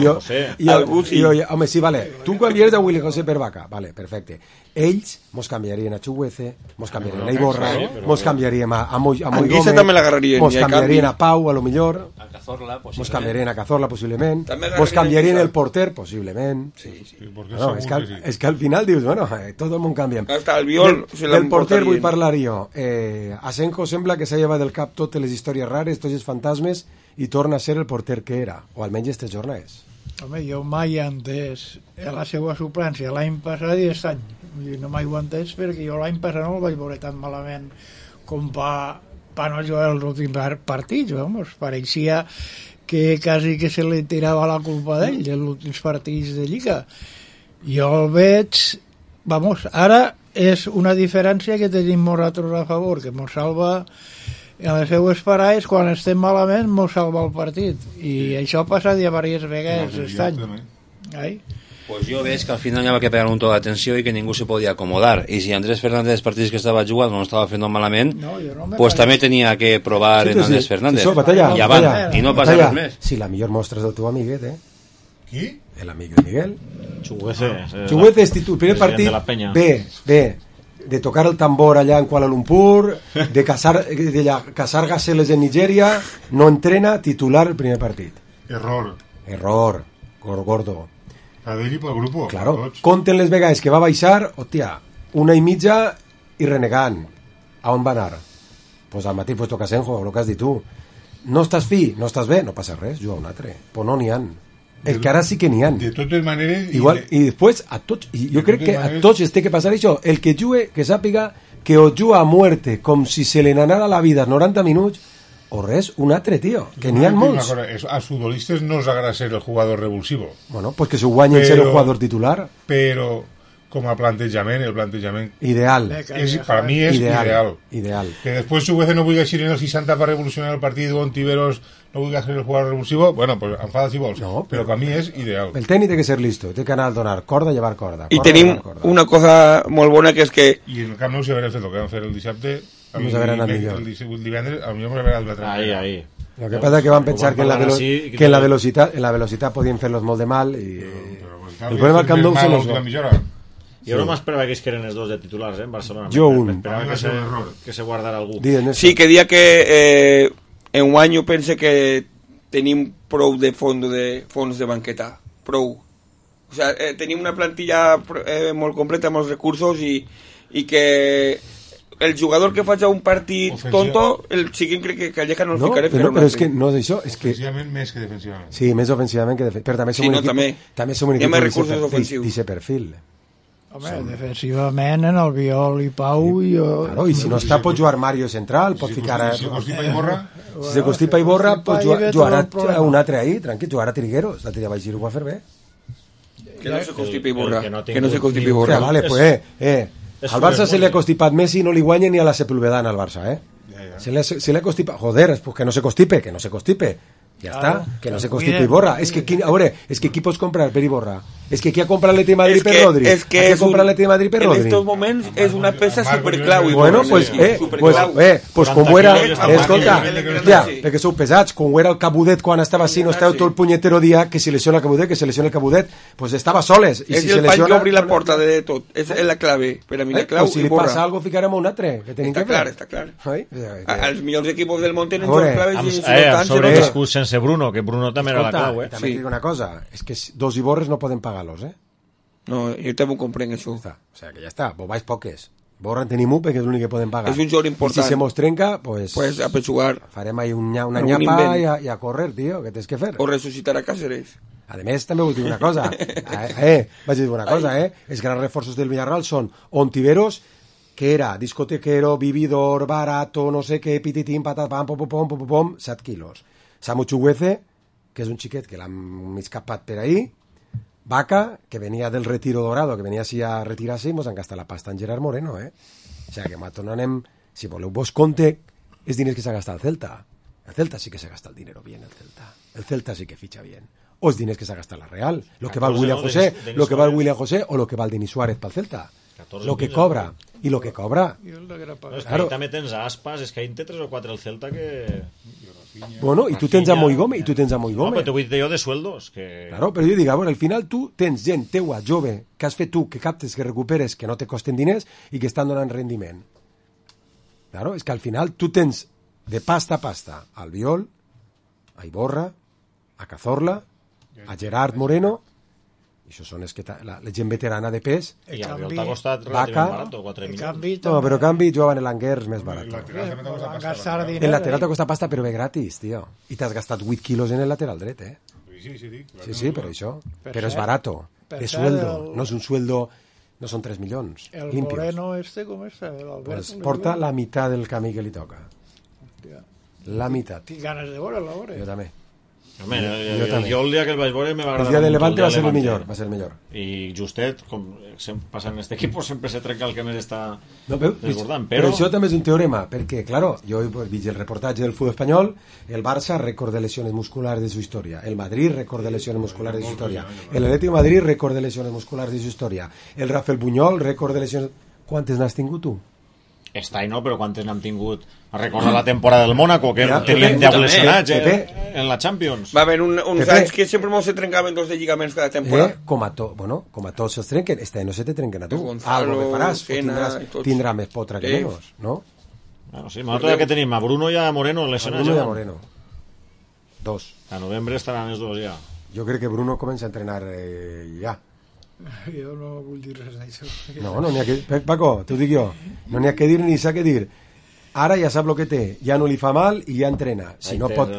Home, sí, vale. Tu canviaries a Willy José per Vaca. Vale, perfecte. Ells mos canviarien a Chuguece, mos canviarien a Iborra, mos canviaríem a Moy Gómez, mos canviarien a Pau, a lo millor, mos canviarien a Cazorla, possiblement, mos canviarien el porter, possiblement. No, és que al final dius, bueno, tot el món canviem. Del porter vull parlar jo. Asenjo sembla que s'ha llevat del cap totes les històries rares, tots els fantasmes, i torna a ser el porter que era, o almenys aquestes jornades. Home, jo mai he entès la seva suplència l'any passat i aquest any. No mai ho he entès perquè jo l'any passat no el vaig veure tan malament com pa no jugar els últims partits, vamos. Pareixia que quasi que se li tirava la culpa d'ell els últims partits de Lliga. Jo el veig, vamos, ara és una diferència que tenim nosaltres a favor, que mos salva en les seues parades, quan estem malament mos salva el partit, i això ha passat ja diverses vegades aquest any. Pues jo veig que al final hi havia que pegar un toc d'atenció i que ningú se podia acomodar, i si Andrés Fernández els partits que estava jugant no estava fent malament, pues també tenia que provar en Andrés Fernández i no passa res més. Si la millor mostra és el teu amiguet, Qui? L'amic Miguel Chuguece és títol, primer partit de tocar el tambor allà en Kuala Lumpur, de cazar gaceles en Nigeria, no entrena, titular el primer partit. Error, gordo. A d'ell i pel grup. Claro, compten les vegades que va baixar, hòstia, 1,5 i renegant. A on va anar? Pues al mateix puesto que Asenjo, el que has dit tu. No estàs fi, no estàs bé, no passa res, juga un altre. Però no n'hi ha. El que ara sí que n'hi ha. De totes maneres... Igual, i després, a tots, i jo crec que a tots es té que passar això. El que jugue, que sàpiga que o juga a muerte, com si se li n'anara la vida 90 minuts, o res, un altre, tio, que n'hi ha molts. Als futbolistes no els agrada ser el jugador revulsivo. Bueno, pues que s'ho guanyen ser el jugador titular. Però, com a plantejament, el plantejament... Ideal. Per mi és ideal. Que després Chuguece no vulgui eixir en el 60 per revolucionar el partit, o Ontiveros no vulgui ser el jugador revulsivo, bueno, pues enfada si vols. No, però per mi és ideal. El tècnic té que ser listo, té que anar a donar corda, llevar corda. I tenim una cosa molt bona, que és que... I en el Camp Nou si haurem fet el que vam fer el dissabte... Vamos a ver a el divendres, a mi vamos a ver al ahí. Lo que pasa es que van a pensar que en la velocidad podían hacerlos molt de mal y el problema del Camp Nou son los jo no m'esperava que es queren els dos de titulars en Barcelona. Jo un. Esperava que se guardara algú. Sí, que dia que en un any jo pense que tenim prou de fons de banqueta. Prou. O sea, tenim una plantilla molt completa, molts recursos i que el jugador que faci un partit tonto, el siguient crec que Calleja no el ficaré. Però és que no és això, és que... Ofensivament més que defensivament. Sí, més ofensivament que defensivament. Però també som un equip d'aquest perfil. Home, defensivament en el Viol i Pau i... Claro, i si no està pot jugar Mario central, pot ficar... Si se constipa Iborra... Si se constipa Iborra, pot jugar un altre ahí, tranquil, jugar a Trigueros. La tira Baixir ho va fer bé. Que no se constipa Iborra. Que no se constipa Iborra. Vale, pues, al Barça se li ha constipat Messi, no li guanya ni a la Sepulvedana al Barça, Se li ha constipat... Joder, pues que no se constipe, Ja està, que no se constipe Iborra. És que qui pots comprar per Iborra? Es que qui ha comprat l'ET Madrid per Rodri? Qui ha comprat l'ET Madrid per Rodri? En estos moments és una peça superclau. Bueno, pues com ho era... Escolta, ja, perquè sou pesats, com ho era el Cabudet quan estava així, no esteu tot el punyetero dia que si lesiona el Cabudet, pues estava soles. És el pany que obri la porta de tot, és la clave, per a mi la clau. Si li passa algo ficarem un altre, que tenim que fer. Està clar. Els millors equipos del món tenen jocs claves i sobreviscut sense Bruno, que Bruno també era la clau. També dic una cosa, és que dos Iborres no poden pagar-los, No, jo també ho comprenc, això. O sea, que ja està, bobais poques. Borra en tenim un perquè és l'únic que poden pagar. És un joc important. I si se mos trenca, pues a pechugar. Farem ahí una nyapa i a correr, tío, que tens que fer. O resucitar a Cáceres. A més, també us dic una cosa. Vaig dir una cosa, Els grans reforços del Villarreal són Ontiveros, que era discotequero, vividor, barato, no sé què, pititín, patapam, pom, 7 quilos. Samu Chuguece, que és un xiquet que l'han mig capat per ahí. Vaca, que venia del Retiro Dorado, que venia així a retirar-se i mos han gastat la pasta en Gerard Moreno, O sigui, que mato no anem... Si voleu vos compte, és diners que s'ha gastat el Celta. El Celta sí que s'ha gastat el dinero bien, el Celta. El Celta sí que ficha bien. O els diners que s'ha gastat la Real. Lo que va el William José, lo que va el William José o lo que va el Denis Suárez pel Celta. Lo que cobra. I lo que cobra. És que ahí també tens Aspas, és que ahí té 3 o 4 el Celta que... Bueno, i tu tens a Moi Gómez, No, però t'ho vull dir jo de sueldos. Que... Claro, però jo dic, bueno, al final tu tens gent teua, jove, que has fet tu, que captes, que recuperes, que no te costen diners i que estan donant rendiment. Claro, és que al final tu tens de pasta a pasta a Albiol, a Iborra, a Cazorla, a Gerard Moreno, i això són que la gent veterana de pes. I Albiol t'ha costat relativament barat, 4 milions. No, però canvi jugaven en l'Angers més barat. El lateral t'ha costat pasta, però ve gratis, tio. I t'has gastat 8 quilos en el lateral dret, Sí, però això. Però és barato, de sueldo. No és un sueldo, no són 3 milions. El limpios. Moreno com està? Pues porta la meitat del camí que li toca. La meitat. Tinc ganes de veure-la, Jo també. Jo el dia que el vaig veure me va agradar. El dia de Levante va ser el millor, I justet, com passa en este equipo, sempre se trenca el que més està desbordant. Però això també és un teorema, perquè, claro, jo he vist el reportatge del fútbol espanyol, el Barça, récord de lesiones musculares de su historia, el Madrid, récord de lesiones musculares de su historia, el Atlético de Madrid, récord de lesiones musculares de su historia, el Rafael Buñol, récord de lesiones... Quantes n'has tingut tu? Està i no, però quantes n'hem tingut? Recorda la temporada del Mónaco, que teníem 10 lesionats en la Champions. Va haver uns anys que sempre se trencaven 2 de lligaments cada temporada. Com a tots se'ls trenquen, no se te trenquen a tu. Algo que faràs, tindrà més potra que menys, no? Bueno, sí, nosaltres que tenim a Bruno i a Moreno lesionats. Bruno i a Moreno. 2. A novembre estaran els 2 ja. Jo crec que Bruno comença a entrenar ja. Jo no vull dir res d'això. No n'hi ha que... Paco, t'ho dic jo. No n'hi ha que dir ni s'ha que dir. Ara ja sap el que té. Ja no li fa mal i ja entrena. Si no pot...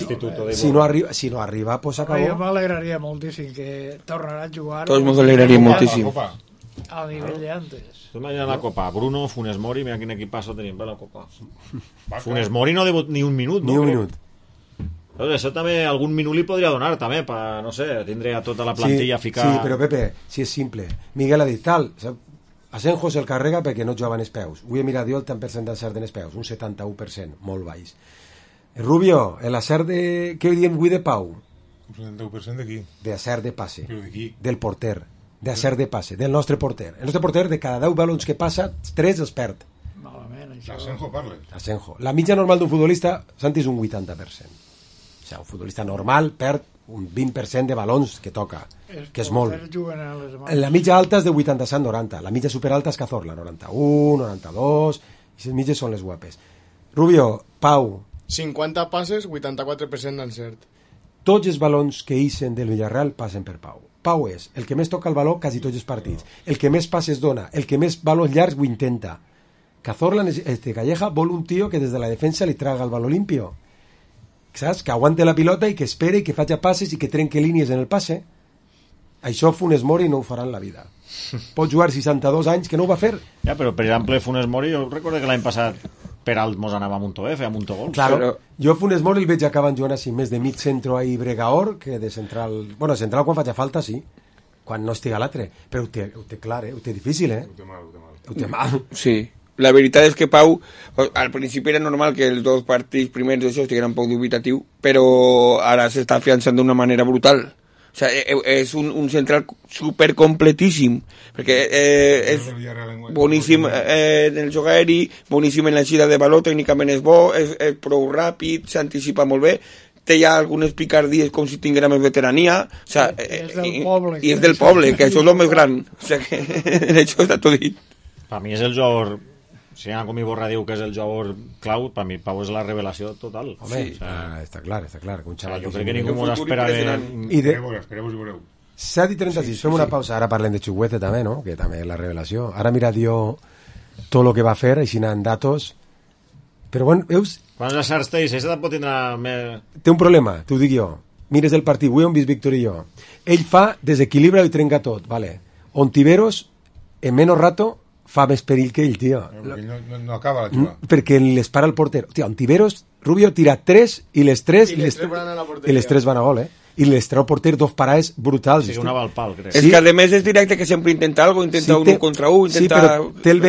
Si no arriba, pues s'acabó. Jo m'alegraria moltíssim que tornarà a jugar. Tots m'alegraria moltíssim. Al nivell d'antes. Tu imagina la Copa. Bruno, Funes Mori, mira quin equipazo tenim per la Copa. Funes Mori no debut ni un minut. Ni un minut. Doncs això també algun minut li podria donar també, per, no sé, tindria tota la plantilla a ficar... Sí, però Pepe, si és simple. Miguel ha dit tal, Asenjo se'l carrega perquè no jugava en els peus. Avui he mirat jo el tant percent d'encert en els peus, un 71%, molt baix. Rubio, l'encert de... Què diem avui de Pau? Un 71% d'aquí. D'encert de passe. Del porter. D'encert de passe, del nostre porter. El nostre porter, de cada 10 balons que passa, 3 els perd. Malament, això. Asenjo parla. Asenjo. La mitja normal d'un futbolista, Santi, és un 80%. Un futbolista normal perd un 20% de balons que toca, que és molt. La mitja alta és de 87-90, la mitja superalta és Cazorla, 91, 92, i les mitges són les guapes. Rubio, Pau... 50 passes, 84% d'encert. Tots els balons que ixen del Villarreal passen per Pau. Pau és el que més toca el baló quasi tots els partits, el que més passes dona, el que més balons llargs ho intenta. Cazorla, Calleja, vol un tio que des de la defensa li traga el baló limpio. Saps? Que aguante la pilota i que espere i que faci passes i que trenque línies en el passe. Això Funes Mori no ho farà en la vida. Pot jugar 62 anys que no ho va fer. Ja, però per exemple Funes Mori, jo recordo que l'any passat Peralt mos anava a Munto F, a Munto Gols. Claro, però... jo Funes Mori el veig acabant jugant així més de mig centro ahí Bregaor que de central... Bueno, central quan faci falta sí, quan no estiga l'altre, però ho té clar, ho té difícil, Ho té mal. Sí. La veritat és que Pau, al principi era normal que els 2 partits primers d'això estigueren un poc dubitatiu, però ara s'està afiançant d'una manera brutal. O sea, és un central super completíssim, perquè és boníssim en el joc aeri, boníssim en l'eixida de baló, tècnicament és bo, és prou ràpid, s'anticipa molt bé, té ja algunes picardies com si tinguera més veterania, o sea, i és del poble, que això és el més gran, o sea, que de hecho està tot dit. Per mi és el jugador, si com Iborra diu que és el jugador clau, per mi Pau és la revelació total. Home, sí. Està clar, que un xaval... Jo crec que ningú mos espera... Esperemos i veureu. 7:36, fem una pausa, ara parlem de Chukwueze també, no? Que també és la revelació. Ara mira jo tot el que va fer, així en datos, però bueno, veus... Quan la Sarsteix, aquesta pot tindrà més... Té un problema, t'ho dic jo. Mires el partit, avui hem vist Víctor i jo. Ell fa, desequilibra i trenca tot, vale. Ontiveros, en menys rato, fa més perill que ell, tio. No acaba la jugada. Perquè les para el porter. Tio, Ontiveros, Rubio tira 3 i les 3 van a gol, I les treu porter 2 parades brutals. Sí, una va al pal, crec. És que a més és directe, que sempre intenta algo, intenta un contra un, intenta... Sí, però té el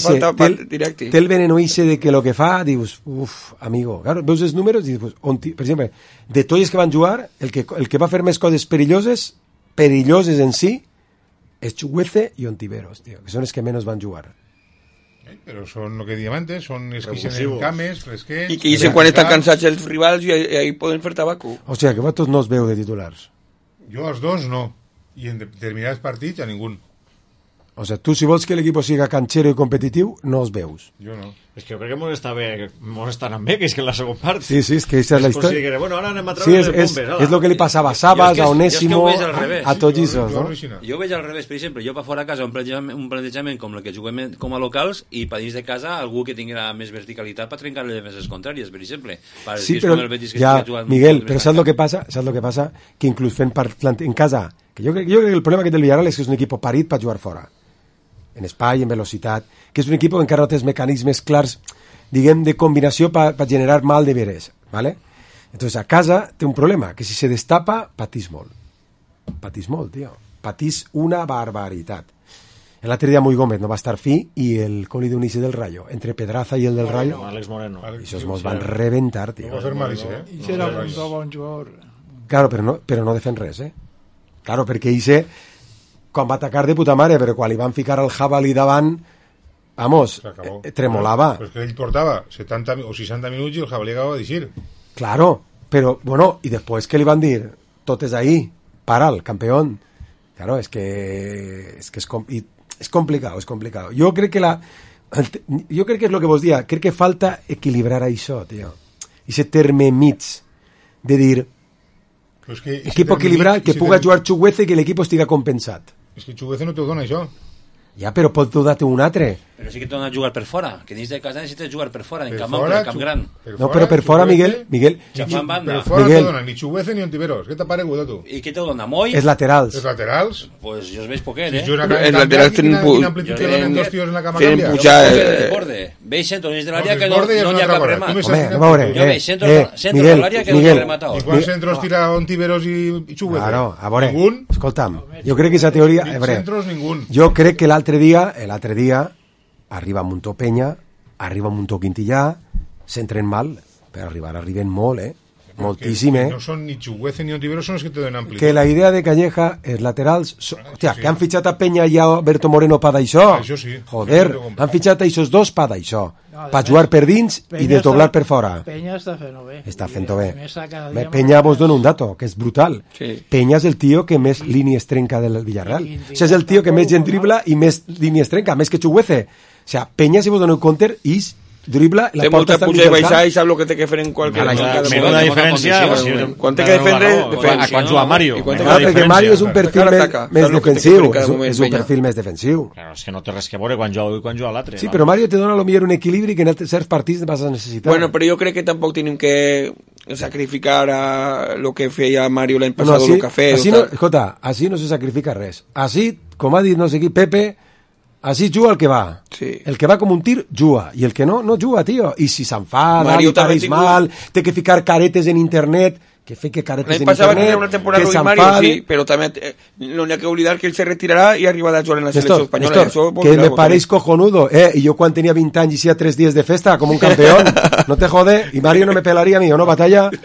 veneno ixe de que lo que fa, dius, amigo, claro, veus els números i dius, per exemple, de tots els que van jugar, el que va fer més coses perilloses en si, és Chukwueze i Ontiveros, tio, que són els que menys van jugar. Però són el que diem antes, són els que ixen cames, fresquets... I que ixen quan estan cansats els rivals i ahí poden fer tabaco. O sigui, que vosaltres no els veu de titulars. Jo els dos no, i en determinats partits a ningú. O sigui, tu si vols que l'equip siga canxero i competitiu, no els veus. Jo no. És que jo crec que mos estan bé, que és que en la segona part... Sí, és que aquesta és la història. Bueno, ara anem a treure les bombes. És el que li passava a Sabas, a Onésimo, a tots isos, no? Jo ho veig al revés, per exemple, jo per fora a casa un plantejament com el que juguem com a locals i per dins de casa algú que tinguera més verticalitat per trencar les defenses contràries, per exemple. Sí, però ja, Miguel, però saps el que passa? Que inclús fent en casa, que jo crec que el problema que té el Villarreal és que és un equip parit per jugar fora. En espai, en velocitat, que és un equip que encara no té mecanismes clars, diguem, de combinació per generar mal de veres, ¿vale? Entonces a casa té un problema, que si se destapa, patís molt, tio, patís una barbaritat. L'altre dia Muy Gómez no va estar fi i el coli d'un inici del Rayo, entre Pedraza i el del Rayo, Alex Moreno, i això mos van reventar, tio. Va ser malíssim, I era un bon jugador. Claro, però no defen res, Claro, perquè Ise quan va atacar de puta mare, però quan li van ficar el jabalí davant, vamos, tremolava. Però és que ell portava 70 o 60 minuts i el jabalí acabava d'eixir. Claro, però, bueno, i després que li van dir, tot és ahí, para-el, campeón. Claro, és complicat. Jo crec que és el que vos dia, crec que falta equilibrar això, tio. Ese terme mig de dir, equip equilibrat, que puga jugar Chukwueze i que l'equip estigui compensat. És que Chukwueze no te ho dona això. Ja, però pot donar-te un altre. Però sí que te dona jugar per fora, que dins de casa necessites jugar per fora, en camp ample, en camp gran. No, però per fora, Miguel... Per fora no te dona ni Chukwueze ni Ontiveros. Què t'ha paregut a tu? I què te dona, Moy? És laterals. Els laterals? Pues jo els veig poquet, Els laterals tenen pujar... Veig centro dins de l'àrea que no hi ha cap remat. Home, a veure... Jo veig centro de l'àrea que no hi ha rematat. I quants centros tira Ontiveros i Chukwueze? Claro, a veure, ningún. Escolta'm, jo crec que aquesta teoria... Centros, ningún. Jo crec que l'altre dia arriba Muntó Penya, arriba Muntó Quintillà, s'entren mal, però arriben molt, moltíssim, No són ni Chukwueze ni Ontiveros, són els que te donen amplitud. Que la idea de Calleja, els laterals... Hòstia, que han fitxat a Penya i a Berto Moreno pa d'això. Això sí. Joder, han fitxat a aquests dos pa d'això. Pa jugar per dins i desdoblar per fora. Penya està fent-ho bé. Està fent-ho bé. Penya vos dona un dato, que és brutal. Penya és el tio que més línies trenca del Villarreal. És el tio que més gent dribla i més línies trenca, més que Chukwueze. O sea, Penya, si vos dona un counter, és dribla, la porta està al mig del camp. I sap el que té que fer en qualsevol... Menuda diferència... Quan té que defendre... Quan juga Mario. Perquè Mario és un perfil més defensiu. És un perfil més defensiu. És que no té res que veure quan juga l'altre. Sí, però Mario te dona millor un equilibri que en certs partits vas a necessitar. Bueno, però jo crec que tampoc tenim que sacrificar a lo que feia Mario l'any passat, el que ha fet. Escolta, així no se sacrifica res. Així, com ha dit no sé qui, Pepe... Així juga el que va. Sí. El que va com un tir, juga. I el que no, no juga, tio. I si s'enfada, li pareix mal, té que ficar caretes en internet, que fique caretes en internet, que s'enfade. Una temporada de Mario, sí, però també no n'hi ha que oblidar que ell se retirarà i arribarà a jugar en la selecció espanyola. Que me pareix cojonudo. I jo quan tenia 20 anys i hacía 3 dies de festa, com un campeón. No te jode. I Mario no me pelaria a mi, ¿o no, Batalla?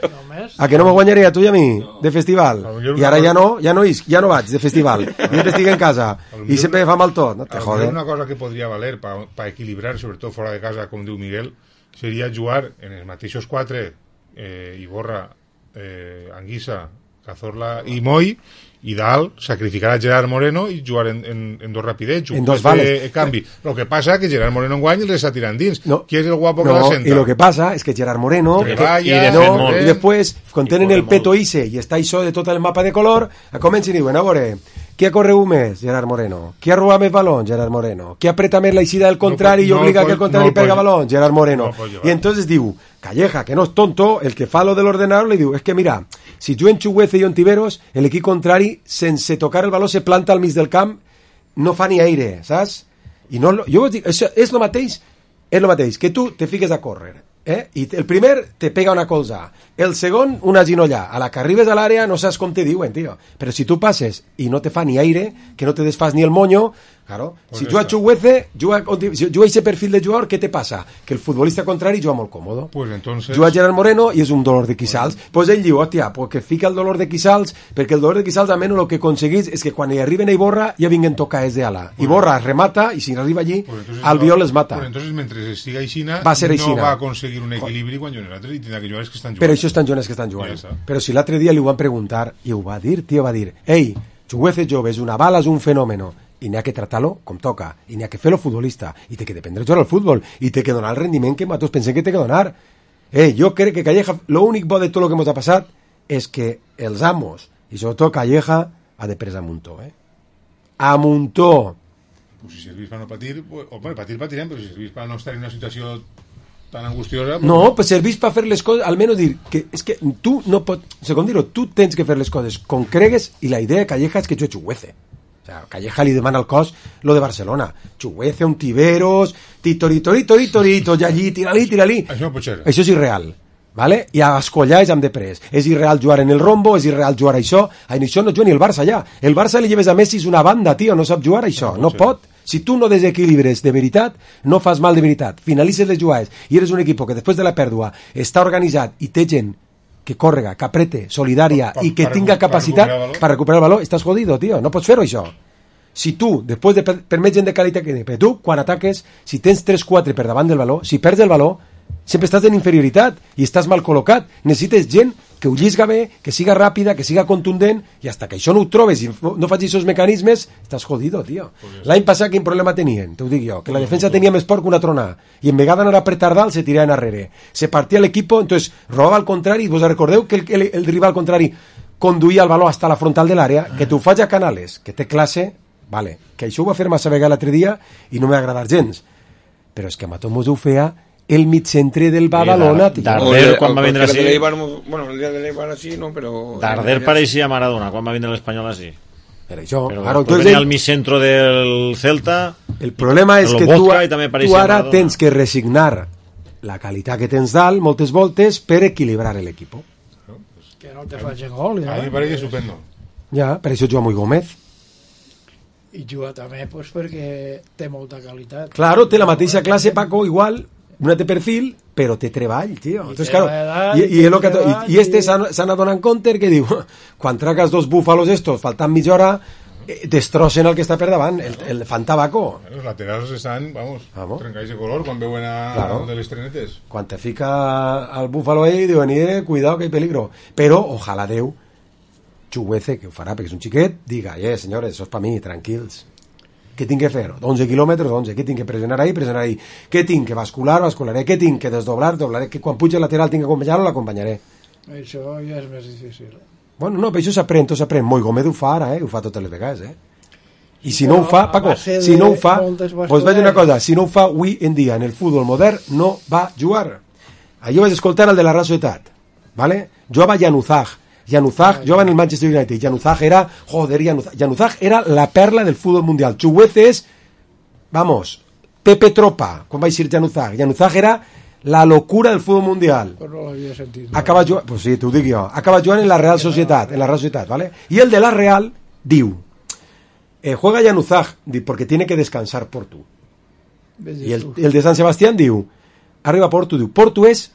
A que no me guanyaria tu i a mi, de festival? I ara ja no vaig de festival. Jo estic en casa i sempre fa mal tot. No te jode. Una cosa que podria valer per equilibrar, sobretot fora de casa, com diu Miguel, seria jugar en els mateixos 4, Iborra, Anguissa, Cazorla i Moi, i dalt sacrificar a Gerard Moreno i jugar en dos rapidets, en dos vales. Canvi. Lo que passa es que Gerard Moreno en guany i les està tirant dins. Qui és el guapo que la senta? I lo que passa és que Gerard Moreno i després, quan tenen el peto ise i està això de tot el mapa de color, comencen i diuen, a veure, qui ha corregut més? Gerard Moreno. Qui ha robat més balons? Gerard Moreno. Qui apreta més la eixida del contrari i obliga que el contrari pega balons? Gerard Moreno. I entonces diu, Calleja, que no és tonto, el que fa lo de l'ordenador, li diu, és que mira, si jo en Chuguece i en Tiveros, l'equip contrari, sense tocar el baló, se planta al mig del camp, no fa ni aire, saps? I no, jo vos dic, això és lo mateix, que tu te fiques a córrer, i el primer te pega una colza, el segon una ginolla, a la que arribes a l'àrea no saps com te diuen, tio, però si tu passes i no te fa ni aire, que no te desfas ni el moño, claro, pues si juga Chuguece, juga ese perfil de jugador, ¿qué te pasa? Que el futbolista contrari juga molt còmodo. Pues entonces... Juga Gerard Moreno i és un dolor de quissals. Pues ell diu, hòstia, pues que fica el dolor de quissals, perquè el dolor de quissals almenys el que aconseguís és que quan hi arriben a Iborra ja vinguen tocades d'ala. Iborra remata i si arriba allí, Albiol els mata. Pues entonces, mentre estiga Aixina, va ser Aixina. No va aconseguir un equilibri quan juguen l'altre i tindrà que jugar els que estan jugant. Però això estan jugant els que estan jugant. Ja però si l'altre dia li ho van preguntar i ho va dir, tio, va dir, ei, Chuguece jove, és una bala, és un fenòmeno. I n'hi ha que tratar-lo com toca, i n'hi ha que fer-lo futbolista, i té que dependre jugar al futbol, i té que donar el rendiment que nosaltres pensem que té que donar. Jo crec que Calleja, l'únic bo de tot el que ens ha passat és que els amos, i sobretot Calleja, ha de presa a muntó, a muntó. Pues si servís per no patir, pues, patirem, però si servís per no estar en una situació tan angustiosa... Pues... No, pues servís per fer les coses, almenys dir, que és que tu no pots, segons dir-ho, tu tens que fer les coses com cregues, i la idea de Calleja és que jo Chuguece. Calleja li demana al cos lo de Barcelona, Chuguece, un Tiveros, titorito, i allí, tira-li. Això és irreal, vale? I a escollar és amb de pres. És irreal jugar en el rombo, és irreal jugar això. En això no juga ni el Barça ja. El Barça li lleves a Messi, és una banda, tio, no sap jugar això, no pot. Si tu no desequilibres de veritat, no fas mal de veritat, finalitzes les jugades i eres un equip que després de la pèrdua està organitzat i té gent que córrega, que aprete, solidària i que tinga capacitat per recuperar el valor, estàs jodido, tio, no pots fer-ho això. Si tu, després de permet gent de qualitat que però tu, quan ataques, si tens 3-4 per davant del valor, si perds el valor, sempre estàs en inferioritat i estàs mal col·locat. Necessites gent que ho llisga bé, que siga ràpida, que siga contundent, i hasta que això no ho trobes i no facis aquests mecanismes, estàs jodido, tio. L'any passat quin problema tenien? T'ho dic jo, que la defensa tenia més por que una tronà, i en vegada d'anar a apretar dalt se tirava enrere. Se partia l'equip, entonces robava al contrari, vos recordeu que el rival contrari conduïa el valor hasta la frontal de l'àrea, que t'ho faig a Canales, que té classe, vale, que això ho va fer massa vegada l'altre dia i no m'ha agradat gens, però és que a Matomos ho feia el mitcentre del Badalona, tio. Darder, quan va vindre així... Bueno, el dia de l'Eibar així, no, però... Darder pareixia Maradona, quan va vindre l'Espanyol així. Però això... Però venia al micentro del Celta... El problema és que tu ara tens que resignar la qualitat que tens dalt, moltes voltes, per equilibrar l'equip. Que no te faci gol, ja. A mi pareix estupendo. Ja, per això juga molt Gómez. I juga també pues, perquè té molta qualitat. Claro, té la mateixa classe, Paco, igual, una té perfil, però té treball, tio. Entonces, claro, i este s'han adonat compte que diu, quan tragues dos búfalos estos, faltant mitja hora, destrossen el que està per davant, el fan tabaco. Els laterals estan, trencats de color quan veuen de les trenetes. Quan te fica al búfalo ahí, diuen, cuidado que hay peligro. Però, ojalà Déu, Chuguece, que ho farà perquè és un xiquet, diga, senyores, això és per mi, tranquils. Què tinc que fer? 11 quilòmetres, 11. Què tinc que pressionar ahí? Què tinc que bascularé? Què tinc que doblaré? Que quan pugi el lateral tinc que acompanyar-lo, l'acompanyaré. Això ja és més difícil. Bueno, no, però això s'aprèn, tot s'aprèn. Moi Gómez ho fa ara, ho fa totes les vegades, I si no ho fa, Paco, si no ho fa, doncs vaig dir una cosa, si no ho fa avui en dia en el futbol modern, no va jugar. Jo vaig escoltar el de la Real Societat, ¿vale? Jugava Januzaj jugava en el Manchester United. Januzaj era la perla del fútbol mundial. Chuguece és, Pepe Tropa, quan va ser Januzaj. Januzaj era la locura del fútbol mundial. Però no l'havia sentit. Acaba jugant, pues sí, t'ho dic jo. Acaba jugant en la Real Societat, ¿vale? Y el de la Real diu, juega Januzaj, porque tiene que descansar Portu. Y el de San Sebastián diu, arriba Portu, diu, Portu és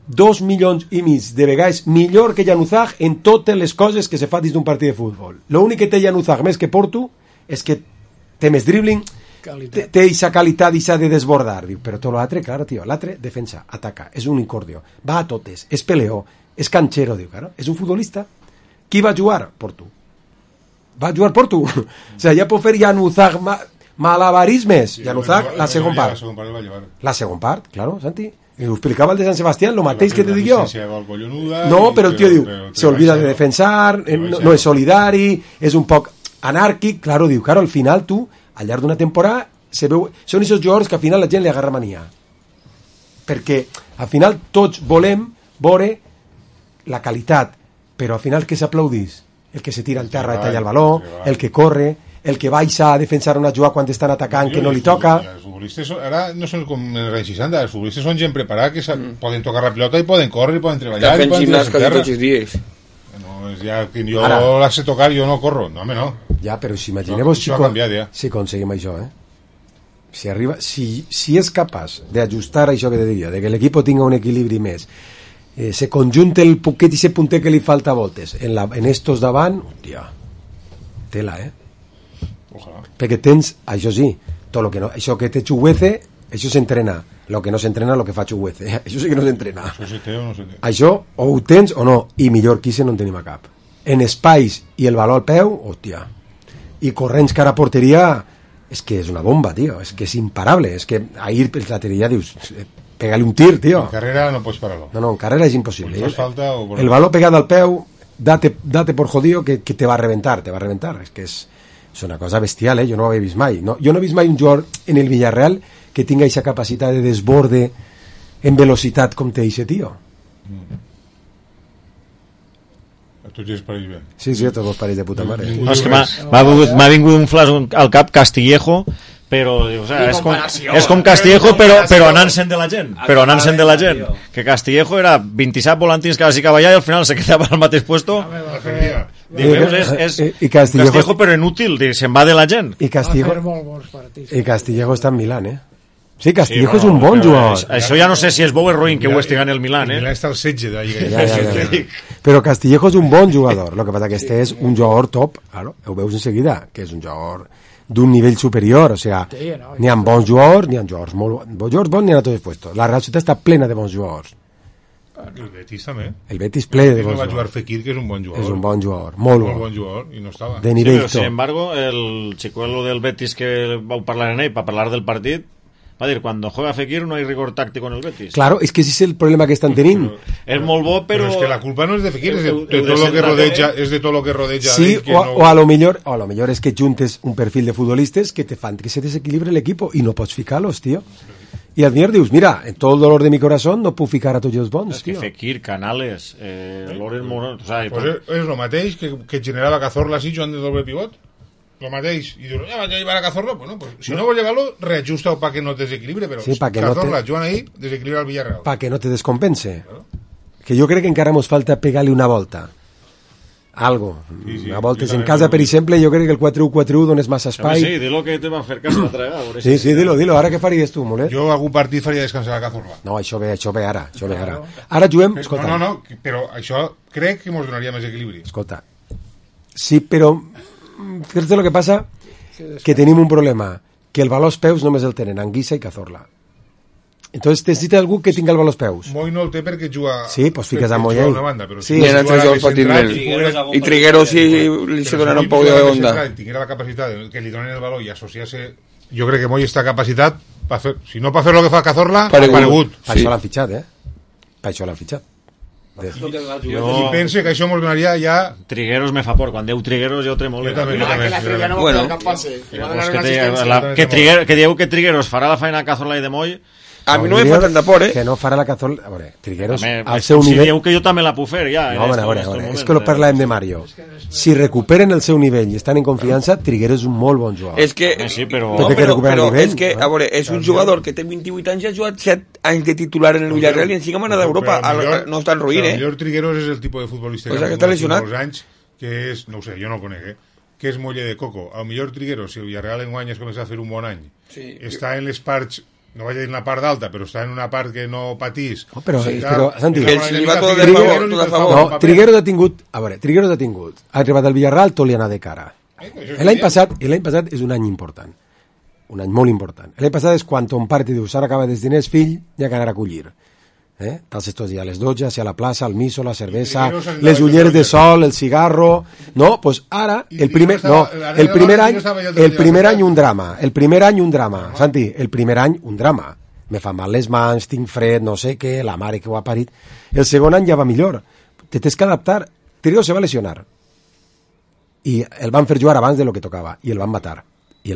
2 milions i mig de vegades millor que Januzaj en totes les coses que se fa dins d'un partit de futbol. L'únic que té Januzaj més que Porto és que té més dribbling, té aquesta qualitat d'issa de desbordar. Diu, però tot l'altre, claro, tio, l'altre defensa, ataca, és un incordio, va a totes, és peleó, és canchero, diu, claro, és un futbolista. Qui va jugar? Porto. Va jugar Porto. O sigui, ja pot fer Januzaj malabarismes. Januzaj, la segon part. La segon part, claro, Santi. I ho explicava el de Sant Sebastián, lo mateix que te dic jo. No, però el tio diu, se olvida de defensar, no és solidari, és un poc anàrquic, claro, diu, claro, al final tu, al llarg d'una temporada, se veu, són aquests jugadors que al final la gent li agarra mania. Perquè al final tots volem veure la qualitat, però al final què s'aplaudís? El que se tira en terra i talla el baló, el que corre, el que baixa a defensar una jugada quan estan atacant que no li toca. Els futbolistes ara no són com en els anys 60, els futbolistes són gent preparada que poden tocar la pilota i poden córrer i poden treballar i poden tirar en terra. No, és ja que jo la sé tocar, jo no corro. No, home, no. Ja, però si imagineu-vos si aconseguim això, si arriba, si és capaç d'ajustar això que te diria, de que l'equip tinga un equilibri més, se conjunta el poquet i se punter que li falta a voltes en estos davant, hòstia, tela, Ojalà. Perquè tens, això sí, tot lo que no, això que té Chuguece, això s'entrena, lo que no s'entrena, lo que fa Chuguece, això sí que no s'entrena. Això se té o no se té. Això o ho tens o no, i millor que no en tenim a cap. En espais i el valor al peu, hòstia, i corrents cara a porteria, és que és una bomba, tio, és que és imparable, és que ahir per lateria dius, pega-li un tir, tio. En carrera no pots parar-lo. No, en carrera és impossible. O el valor pegado al peu, date por jodido que te va a reventar, és que és una cosa bestial, jo no ho he vist mai. No, jo no he vist mai un jugador en el Villarreal que tinga aquesta capacitat de desborde en velocitat com té aquest tio. A tots els pareix bé. Sí, a tots els pareix de puta mare. No, és que m'ha vingut un flash al cap Castillejo, però o sea, és com Castillejo però anant-se'n de la gent, que Castillejo era 27 volantins quasi caballà i al final se quedava al mateix puesto. És Castillejo però inútil, se'n va de la gent. I Castillejo està en Milán, Sí, Castillejo és un bon jugador. Això ja no sé si és bo o ruïn que ho estigui en el Milán, El Milán està al setge de la Lliga. Però Castillejo és un bon jugador, lo que passa que este és un jugador top, claro, ho veus en seguida, que és un jugador d'un nivell superior, o sea, n'hi ha bons jugadors, n'hi ha jugadors molt bons, n'hi ha a tots els puestos. La Real Societat està plena de bons jugadors. El Betis també. El Betis ple de bons jugadors. Va jugar Fekir, que és un bon jugador. És un bon jugador, molt bon jugador, i no estava. De nivell top. Sin embargo, el chicuelo del Betis que vau parlar en ell, para parlar del partit, va dir, cuando juega Fekir no hay rigor táctico en el Betis. Claro, es que ese es el problema que están teniendo. Es molt bo, pero es que la culpa no es de Fekir, es de todo lo que rodeja, es de todo lo que rodeja. Sí, o a lo mejor es que juntes un perfil de futbolistas que te fan que se desequilibre el equipo y no pots ficar-los, tío. I al millor dius, mira, en tot el dolor de mi corazón no puc ficar a tots els bons, tio. És que Fekir, Canales, Loren Morón... Pues és el mateix que generava Cazorla així jugant de doble pivot. Lo mateix. I dius, va a llevar a Cazorla, bueno, pues si no vols llevar-lo, reajusta-ho para que no te desequilibre, però sí, Cazorla jugant ahí, desequilibra el Villarreal. Para que no te descompense. Claro. Que jo crec que encara ens falta pegar-li una volta. Algo. Sí, a voltes en casa, per exemple, jo crec que el 4-1-4-1 dones massa espai. Sí, dilo que te va fer cas la traga. Sí, dilo. Ara què faries tu, Molet? Jo algun partit faria descansar a Cazorla. No, això ve ara. Ara juguem... Escolta. No, però això crec que ens donaria més equilibri. Escolta. Sí, però... Fíjate lo que passa, que tenim un problema, que el valor als peus només el tenen Anguissa i Cazorla. Entonces necessita algú que tinga el valor als peus. Moi no el té perquè juga... Sí, pues fiques a Moi ahí. Sí, en altres jocs pot tindre. I Trigueros sí li se donarà un poc d'onda. Tinguera la capacitat que li donen el valor i associar-se... Jo crec que Moi està capacitat, si no per fer el que fa Cazorla, paregut. Per això l'han fitxat, Per això l'han fitxat. I pense que això ens donaria ja... Trigueros me fa por, quan diu Trigueros jo tremolo. Jo també. Que dieu que Trigueros farà la feina a Cazorla i de Moi. A mi no me fa tanta por, Que no farà la Cazorla... A veure, Trigueros al seu nivell... Si dieu que jo també la puc fer, ja. No, a veure, és que lo parlàvem de Mario. Si recuperen el seu nivell i estan en confiança, Trigueros és un molt bon jugador. És que... Sí, però és que, a veure, és un jugador que té 28 anys i ha jugat 7 anys de titular en el Villarreal i encima mana d'Europa. No està en ruïn, El millor Trigueros és el tipus de futbolista que està lesionat. Que és, no ho sé, jo no el conec, que és molle de coco. Al millor Trigueros, si el Villarreal enguany es comença a fer un bon any, està en les parts no vaig a dir una part d'alta, però està en una part que no patís. Però, Santi, Trigueros ha tingut, ha arribat al Villarreal, tot li ha anat de cara. L'any passat és un any important, un any molt important. L'any passat és quan ton pare te diu, ara acaba dels diners, fill, ja que anar a collir. Tals estos días, a les 12, hacia la plaça, el miso, la cervesa, les ulleres de sol, el cigarro... No, pues ara, el primer any un drama, Santi, el primer any un drama. Me fa mal les mans, tinc fred, no sé què, la mare que ho ha parit. El segon any ja va millor. Te tens que adaptar. Trigueros se va lesionar. I el van fer jugar abans de lo que tocava. I el van matar.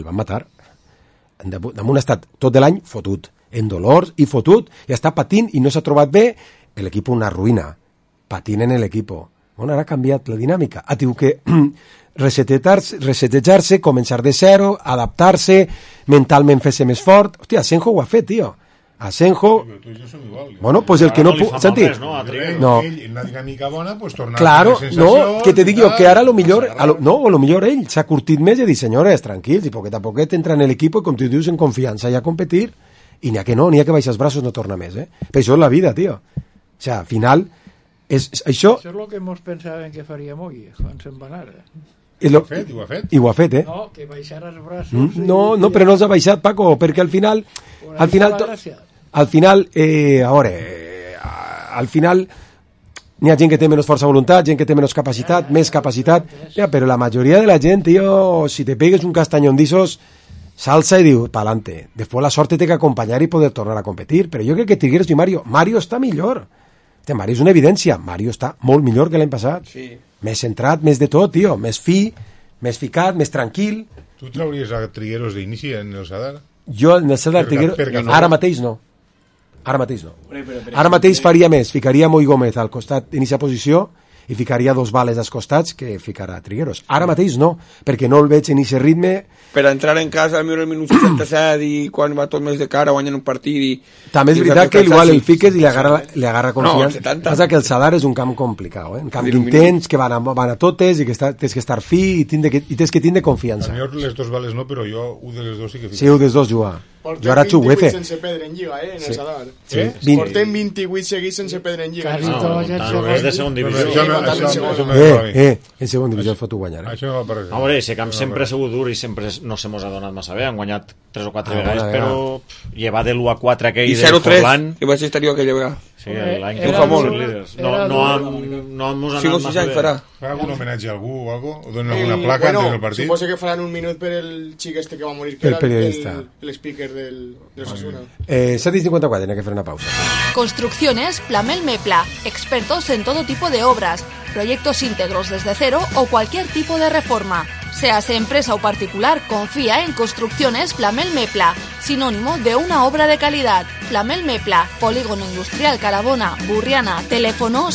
Damunt ha estat tot l'any fotut. En dolors i fotut, i està patint i no s'ha trobat bé, l'equip una ruïna, patint en l'equip. Bueno, ara ha canviat la dinàmica, ha tingut que resetejar-se, començar de zero, adaptar-se, mentalment fer-se més fort. Hòstia, Asenjo ho ha fet, tio. Asenjo... Bueno, pues el que no puc... Santi, no. En una dinàmica bona, pues tornar claro, a la sensació... No, que te dic jo, que ara lo millor ell s'ha curtit més i ha dit, senyores, tranquils, i poquet a poquet entra en l'equip i com tu dius, en confiança i a competir. I n'hi ha que baixar els braços no torna més, Però això és la vida, tio. O sigui, al final, això... Això és el que mos pensàvem que faríem avui, quan se'n va anar, I ho ha fet, No, que baixar els braços... No, però no els ha baixat, Paco, perquè al final, a veure, n'hi ha gent que té menys força de voluntat, gent que té menys capacitat, més capacitat, però la majoria de la gent, tio, si te pegues un castanyón d'issos, salsa i diu, pa'lante. Després la sort té que acompanyar i poder tornar a competir, però jo crec que Trigueros i Mario està millor. Mario és una evidència, Mario està molt millor que l'any passat. Sí. Més centrat, més de tot, tio, més més ficat, més tranquil. Tu trauries a Trigueros d'inici en el Sadar? Jo en el Sadar Trigueros, ara mateix no. Ara mateix faria més, ficaria Moi Gómez al costat d'iniciar posició i ficaria 2 bales als costats que ficarà Trigueros. Ara mateix no, perquè no el veig en aquest ritme. Per entrar en casa al minut 67 i quan va tot més de cara guanyen un partit i... També és veritat que igual el fiques i li agarra confiança. Passa que el Sadar és un camp complicat, un camp intens, que van a totes i que tens que estar fi i tens que tindre confiança. A mi les 2 bales no, però jo un de les 2 sí que fico. Sí, un dels 2 jugar. Jo ara xugo, Portem 28 sense perdre en Lliga, en el Sadar. Portem 28 seguits sense perdre en Lliga. És de segon divisió. En segon divisió el foto guanyar. A veure, ese camp sempre ha sigut dur i sempre no se mos ha donat massa bé. Han guanyat 3 o 4 vegades, però llevar de l'1-4 aquell de Forlán... I 0-3, que vaig estar jo aquella vegada. Sí, l'any que fos líders. No mos han anat massa bé. Farà algun homenatge a algú o algo? O donen alguna placa antes del partit? Suposo que faran un minut per el xic este que va morir, que el periodista, el speaker del Osasuna. 7:54, tiene que hacer una pausa. Construcciones Plamel Mepla, expertos en todo tipo de obras, proyectos íntegros desde cero o cualquier tipo de reforma. Seas empresa o particular, confía en Construcciones Plamel Mepla, sinónimo de una obra de calidad. Plamel Mepla, Polígono Industrial Carabona, Burriana, teléfono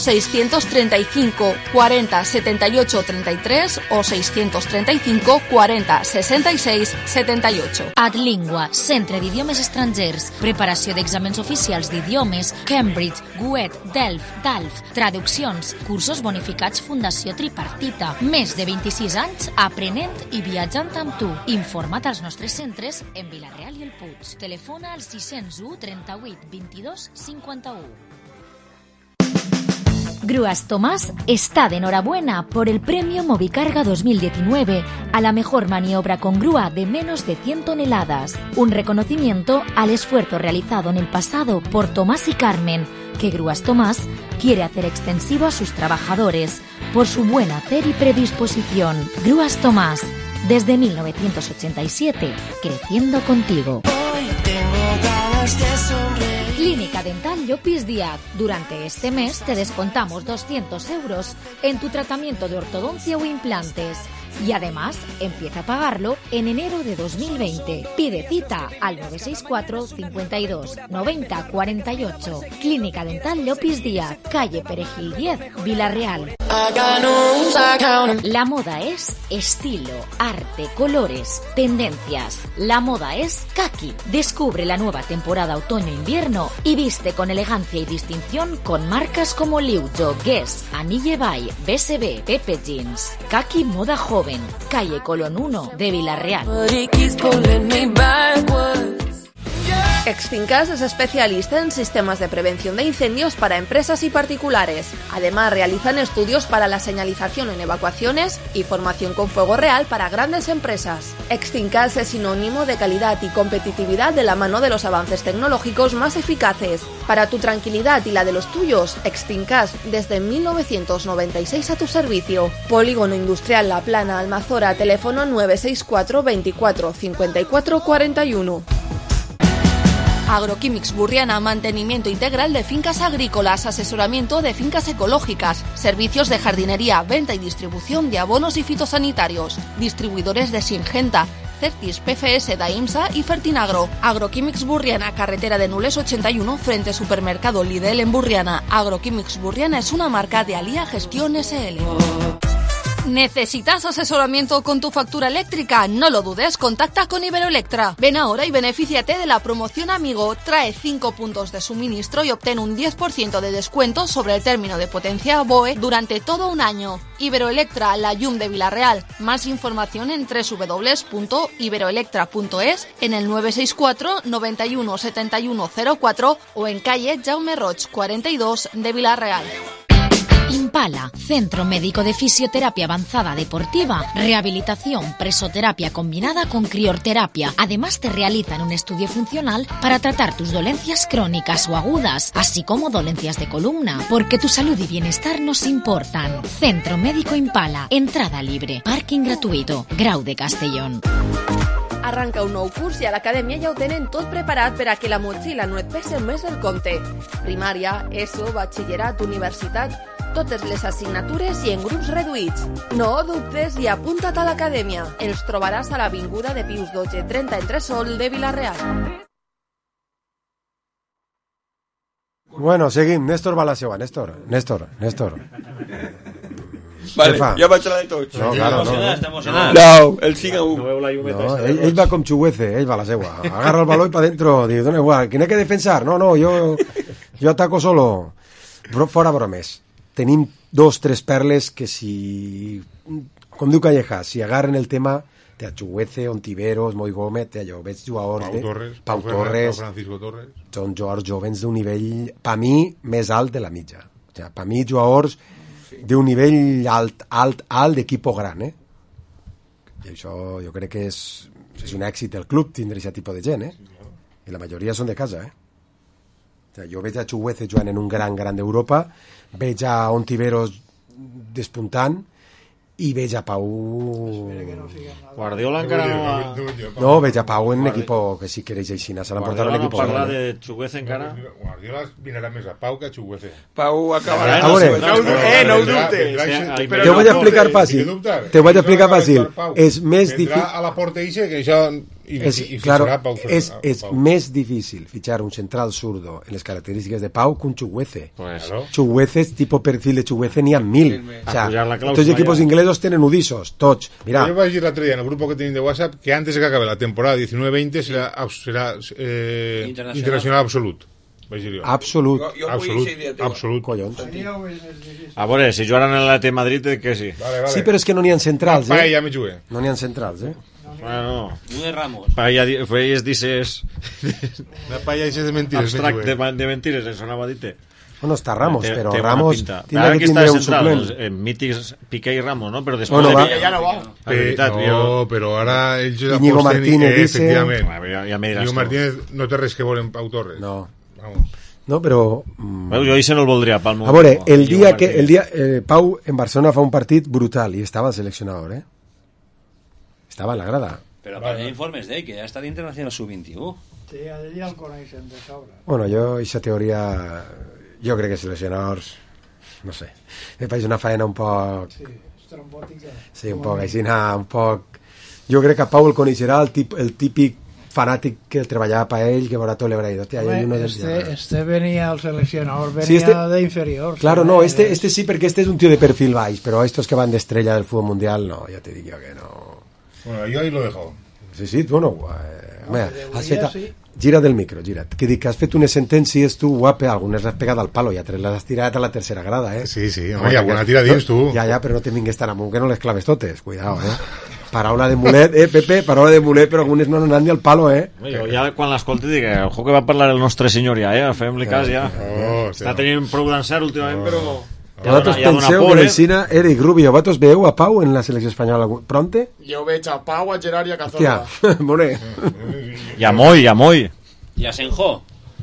635 40 78 33 o 635 40 66 78. Adlingua, centre d'idiomes estrangers, preparació d'exàmens oficials d'idiomes, Cambridge, Goethe, Delft, traduccions, cursos bonificats Fundació Tripartita, més de 26 anys aprenent i viatjant amb tu. Informa't als nostres centres en Vilareal i el Puig. Telefona al 601 38 22 51. Grúas Tomás está de enhorabuena por el premio Movicarga 2019 a la mejor maniobra con grúa de menos de 100 toneladas. Un reconocimiento al esfuerzo realizado en el pasado por Tomás y Carmen, que Grúas Tomás quiere hacer extensivo a sus trabajadores por su buen hacer y predisposición. Grúas Tomás, desde 1987, creciendo contigo. Hoy tengo ganas de sonreír. Clínica Dental Llopis Díaz. Durante este mes te descontamos 200 euros en tu tratamiento de ortodoncia o implantes. Y además, empieza a pagarlo en enero de 2020. Pide cita al 964 52 90 48. Clínica Dental Llopis Díaz, calle Perejil 10, Vilareal. La moda es estilo, arte, colores, tendencias. La moda es Kaki. Descubre la nueva temporada otoño-invierno y viste con elegancia y distinción con marcas como Liuzo, Guess, Anille Bay, BSB, Pepe Jeans. Kaki Moda Joven. Calle Colón 1 de Vilareal. Extincas es especialista en sistemas de prevención de incendios para empresas y particulares. Además, realizan estudios para la señalización en evacuaciones y formación con fuego real para grandes empresas. Extincas es sinónimo de calidad y competitividad de la mano de los avances tecnológicos más eficaces. Para tu tranquilidad y la de los tuyos, Extincas desde 1996 a tu servicio. Polígono Industrial La Plana, Almazora, teléfono 964 24 54 41. Agroquímics Burriana, mantenimiento integral de fincas agrícolas, asesoramiento de fincas ecológicas, servicios de jardinería, venta y distribución de abonos y fitosanitarios, distribuidores de Singenta, Certis, PFS, Daimsa y Fertinagro. Agroquímics Burriana, carretera de Nules 81, frente Supermercado Lidl en Burriana. Agroquímics Burriana es una marca de Alía Gestión SL. ¿Necesitas asesoramiento con tu factura eléctrica? No lo dudes, contacta con Iberoelectra. Ven ahora y benefíciate de la promoción Amigo. Trae 5 puntos de suministro y obtén un 10% de descuento sobre el término de potencia BOE durante todo un año. Iberoelectra, la llum de Vila-real. Más información en www.iberoelectra.es, en el 964 91 71 04 o en calle Jaume Roig 42 de Vila-real. Impala, Centro Médico de Fisioterapia Avanzada Deportiva, rehabilitación, presoterapia combinada con criorterapia. Además te realizan un estudio funcional para tratar tus dolencias crónicas o agudas, así como dolencias de columna, porque tu salud y bienestar nos importan. Centro Médico Impala, entrada libre, parking gratuïto, Grau de Castellón. Arranca un nou curs i a l'acadèmia ja ho tenen tot preparat per a que la motxilla no et pese més del compte. Primària, ESO, batxillerat, universitat, totes les assignatures i en grups reduïts. No dubtes i apunta't a l'acadèmia. Els trobaràs a l'avinguda de Pius XII 30 entre Sol de Vila-real. Bueno, seguim. Néstor va a la seva. Néstor. Vale, ja vaig a la de tots. No, claro, no. Està emocionat. No, el 5-1. No, ell va com Chuguece, ell va a la seva. Agarra el balón y para dentro. Diu, dona igual, ¿quién hay que defensar? No, yo ataco solo. Fora bromes. Tenim 2-3 perles que si... Com diu Calleja, si agarren el tema té a Chuguece, Ontiveros, Moi Gómez, té allò, veig jugadors Pau Torres, Francisco Torres. Són jugadors jovens d'un nivell, per mi, més alt de la mitja. O sigui, per mi, jugadors d'un nivell alt d'equip gran, I això jo crec que és un èxit del club tindre aquest tipus de gent, I la majoria són de casa, O sigui, jo veig a Chuguece jugant en un gran d'Europa, veig a Ontiveros despuntant i veig a Pau... Guardiola encara no ha... No, veig a Pau en un equip que sí que és així, se l'han portat en l'equip. Guardiola no parla de Chuguece encara? Guardiola mirarà més a Pau que a Chuguece. Pau acabarà... No ho dubtes. Te ho vaig explicar fàcil. És més difícil... Tindrà a la porta ixe que això... És més difícil fichar un central zurdo en les característiques de Pau que un Chuguece. Chuguece, tipo perfil de Chuguece, n'hi ha 1000. O sea, tots els equipos inglesos tenen udisos, tots. Mira. Yo voy a decir l'altre dia en el grupo que tenim de WhatsApp que antes de que acabe la temporada 19-20 será internacional absolut. Absolut. Collons. A veure, si jugaran en l'At Madrid, que sí. Vale. Sí, però és que no n'hi ha centrals, Paella me jugué. No n'hi ha centrals, Bueno, de Ramos. Feies dices... La paella dices de mentires. Abstract de mentires, eso anava a dir-te. Bueno, està Ramos, però Ramos tindrà que tindre un suplent. Mítics Piqué i Ramos, no? Però després... Ja no va. No, però ara ells Íñigo Martínez dice... Efectivament. Íñigo Martínez no té res que veure amb Pau Torres. No. Vamos. No, però... Jo això no el voldria, Palmo. A veure, el dia Pau en Barcelona fa un partit brutal i estava el seleccionador, Estava en la grada. Però hi ha informes d'ell, que ja està d'internacional sub-21. Sí, ja el coneixen de sobre. Bueno, jo, aquesta teoria... Jo crec que seleccionadors... No sé. Me pareix una faena un poc... Sí, estrambòtica. Sí, un poc així, un poc... Jo crec que Pau el coneixerà el típic fanàtic que treballava per ell, que veurà tot l'hebrei. Este venia al seleccionador, venia d'inferior. Claro, no, este sí, perquè este és un tio de perfil baix, però estos que van d'estrella del fútbol mundial, no, ja te dic jo que no... Bueno, yo ahí lo dejo. Sí, bueno, gira del micro, gira. Que dic que has fet unes sentències tu, guape, algunes l'has pegat al palo, ja les has tirat a la tercera grada, Sí, home, hi ha alguna tira dins, tu. Ja, però no te vingues tan amunt que no les claves totes, cuidao, Paraula de mulet, Pepe, paraula de mulet, però algunes no han ni al palo, Jo ja quan l'escolti dic, ojo que va parlar el nostre senyor ja, fem-li cas ja. Està tenint prou d'encert últimament, però... Vosaltres penseu que l'Eixina, Eric Rubio, vosaltres veieu a Pau en la selecció espanyola pronte? Jo veig a Pau, a Gerard i a Cazorla. Hòstia, bona. I a Moi. I a Senjo.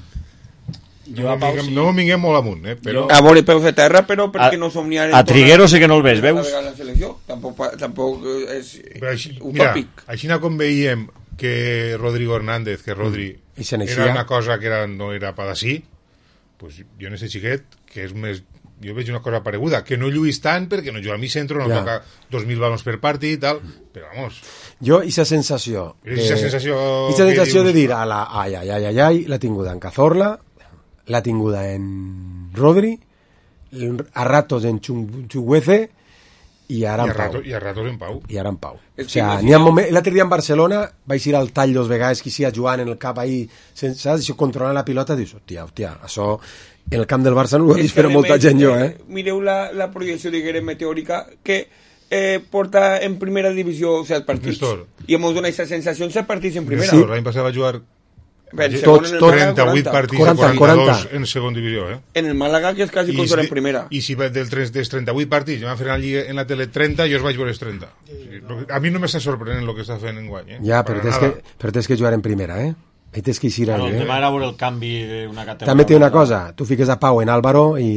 No vinguem molt amunt, però... A veure, peus de terra, però perquè no som ni ara... A Triguero sí que no el veus, veus? Tampoc és utòpic. Així com veiem que Rodrigo Hernández, que Rodri era una cosa que no era pa d'ací, pues jo en aquest xiquet, que és més... Jo veig una cosa pareguda, que no lluís tant perquè no juga a mi centro, no toca 2.000 balons per partit i tal, però vamos... Jo, aquesta sensació... Aquesta sensació de dir, ai, l'ha tinguda en Cazorla, l'ha tinguda en Rodri, a ratos en Chuguece i ara en Pau. I a ratos en Pau. I ara en Pau. O sea, n'hi ha moments... L'altre dia en Barcelona vaig ir al tall 2 vegades que sia jugant en el cap ahí, saps? Això controlant la pilota, dius, hòstia, això en el camp del Barça no ho he vist fer molta gent jo, Mireu la projecció de Guerre meteòrica que porta en primera divisió 7 partits. I em dona aquesta sensació en 7 partits en primera. L'any passat va jugar tots 38 partits de 42 en segon divisió, En el Màlaga, que és quasi com en primera. I si dels 38 partits van fer en la tele 30, jo els vaig veure els 30. A mi no m'està sorprenent el que està fent enguany. Ja, però tens que jugar en primera, I tens que eixir ahí, El tema era veure el canvi d'una categoria. També té una cosa, tu fiques a Pau en Álvaro i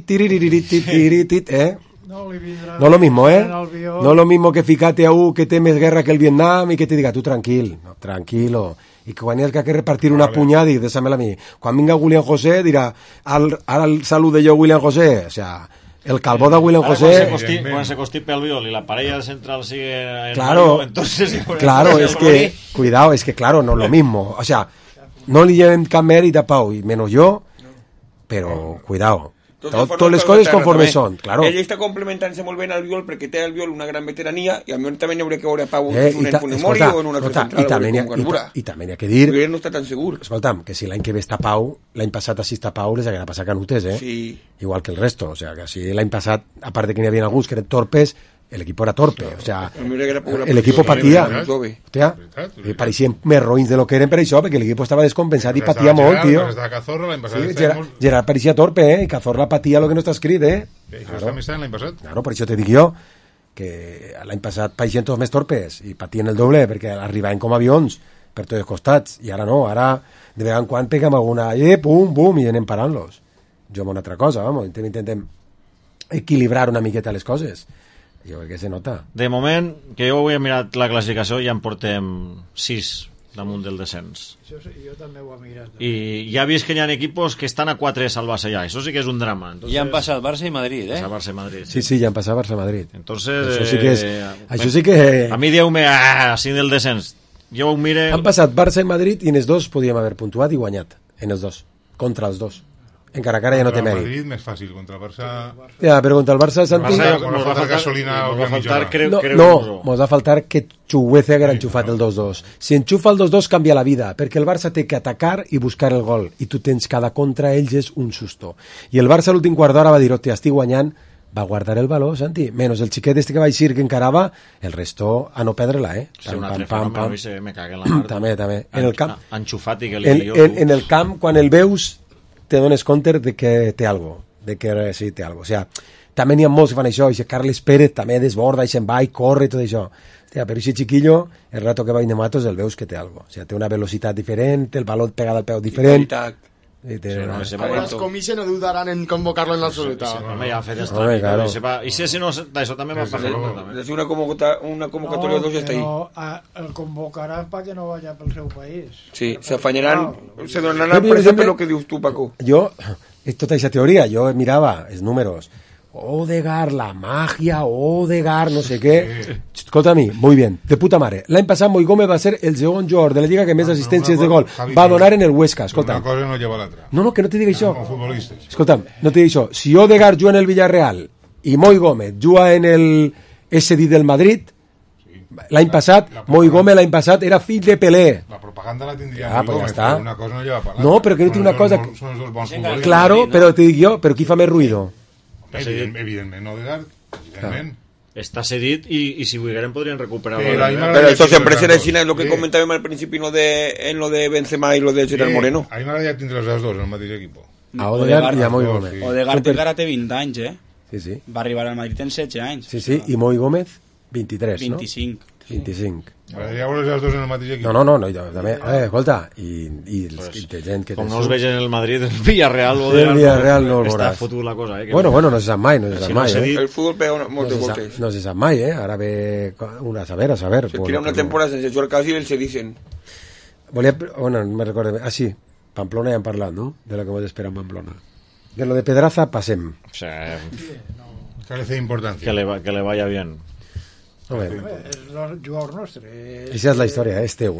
no lo mismo, no lo mismo que ficate a que té més guerra que el Vietnam i que te diga, tu tranquilo, i que quan hi ha que repartir una punyada i deixa'm-la a mi, quan vinga William José dirà, ara el salude jo William José, o sea, el calvó de William José... Quan se constipe el viol y la parella central sigue en claro, entonces... Claro, es que, cuidado, es que claro, no es lo mismo, o sea, no li lleven cap mèrit a Pau, y menos yo, pero cuidado. Totes les coses conforme són, claro. Ell està complementant-se molt bé en el viol perquè té el viol una gran veterania i a mi també n'hi hauria que veure a Pau en un Funemori o en una altra central i també n'hi ha que dir perquè no està tan segur. Escolta'm, que si l'any que ve està Pau, l'any passat així està Pau, les haguera passat canutes, Sí. Igual que el resto, o sea, que si l'any passat, a part de que n'hi havia alguns que eren torpes, el equipo era torpe, o sea, el equipo patía, hostia, parecían més roïns de lo que eren per això, perquè l'equipo estava descompensat i patia molt, tio. Gerard parecía torpe, i Cazorla patia lo que no està escrit, Això també està l'any passat. Claro, per això te dic jo, que l'any passat pareixien tots més torpes, i patien el doble, perquè arribaven com avions per tots els costats, i ara no, ara de vegades en quan pegam alguna, pum, i anem parant-los. Jo amb una altra cosa, vamos, intentem equilibrar una miqueta les coses. Jo crec que se nota. De moment, que jo avui he mirat la classificació, ja en portem 6 damunt del descens. Jo també ho he mirat. I ja he vist que hi ha equipos que estan a 4 de salvar-se ja. Això sí que és un drama. Entonces, ja han passat Barça i Madrid, Barça i Madrid. Sí, ja han passat Barça i Madrid. Entonces, això sí que... A mi dieu-me, cinc del descens. Jo ho mire... Han passat Barça i Madrid i en els dos podíem haver puntuat i guanyat. En els dos. Contra els dos. Encara que ara ja no té mèrit. Contra el Madrid més fàcil, contra el Barça... Ja, però contra el Barça... Mos va faltar gasolina o mitjana. No, mos va faltar que Chuguece haguera enxufat el 2-2. Si enxufa el 2-2 canvia la vida, perquè el Barça té que atacar i buscar el gol, i tu tens cada contra ells és un susto. I el Barça l'últim quart d'hora va dir, hòstia, estic guanyant, va guardar el valor, Santi, menos el xiquet este que va eixir que encarava, el resto a no perdre-la, Sí, un altre fenomen, me cague en la mar. També. En el camp, enxufat i que li diu... En el camp, quan el veus, te dones compte de que té algo, de que sí, té algo. O sea, també n'hi ha molts que fan això, i Carles Pérez també desborda i se'n va i corre i tot això. Hòstia, però aquest chiquillo, el rato que va de matos, el veus que té algo. O sea, té una velocitat diferent, el baló pegada al peu diferent. Els comissi no dudaran en convocar-lo en l'absoluta. Home, ja ha fet estrany. I si no, d'això també va fer. És una convocatòria o dos ja està ahí. El convocaran perquè no vaya pel seu país. Sí, s'afanyaran, se donaran per exemple el que dius tu, Paco. Jo, és tota aquesta teoria, jo mirava els números. Odegaard, la magia, Odegaard, no sé què. Escolta a mi, muy bien, de puta mare. L'any passat Moi Gómez va ser el segon jugador de la Lliga que més assistències de gol va donar en el Huesca. Escolta. Una cosa no lleva l'altra. No, que no te diga això. Escolta, no te diga això. Si Odegaard juga en el Villarreal i Moi Gómez juga en el SD del Madrid, l'any passat, Moi Gómez l'any passat era fill de Pelé. La propaganda la tindria Moi Gómez, però una cosa no lleva per l'altra. No, però que no té una cosa... Són els dos bons futbolistes. Claro, però te dic jo, però qui fa més ruïdo? Evidentment, Odegaard, evidentment. està cedit i si volgueren podrien recuperar pero eso siempre será China, es lo que comentábamos al principio en lo de Benzema y lo de Gerard Moreno. A mi m'agradaria tindre els dos en el mateix equip. A Odegaard i a Moi Gómez. Odegaard encara té 20 anys, Sí. Va arribar al Madrid en 16 anys. Sí, i Moi Gómez 23, 25. 25. M'agradaria veure els dos en el mateix equip. No, també, escolta, i gent que... Com no els veig en el Madrid, el Villarreal no el està veuràs. fotut la cosa, Bueno, no se sap mai, El fútbol pega moltes voltes. No se sap mai, ara ve a saber. Se tira una temporada sense jugar quasi i se dicen. Bueno, me recordo... sí, Pamplona ja hem parlat, no? De lo que vos espera en Pamplona. De lo de Pedraza passem. O sea, carece de importancia. Que le vaya bien. És el jugador nostre. Esa és la història, és teu,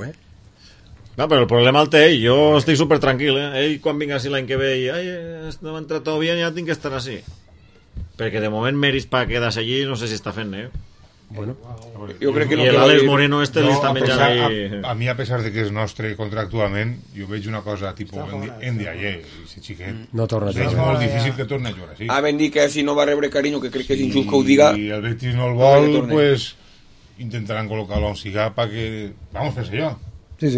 No, però el problema el té ell. Jo estic super tranquil, Ell, quan vinga així l'any que ve i no m'ha entrat tot bé, ja tinc que estar així. Perquè de moment mèrits per quedar-se allí no sé si està fent, Bueno, jo crec que no. I l'Àlex Moreno li està menjant ahí. A mi, a pesar de que és nostre contractualment, jo veig una cosa tipus Ndiaye, si xiquet. No torna a jugar. És molt difícil que torni a jugar així. A ben dir que si no va rebre carinyo, que crec que és injust que ho diga. Si el Betis no el vol, pues intentaran col·locar-lo a un cigar para que... Vamos, pensé jo. Sí.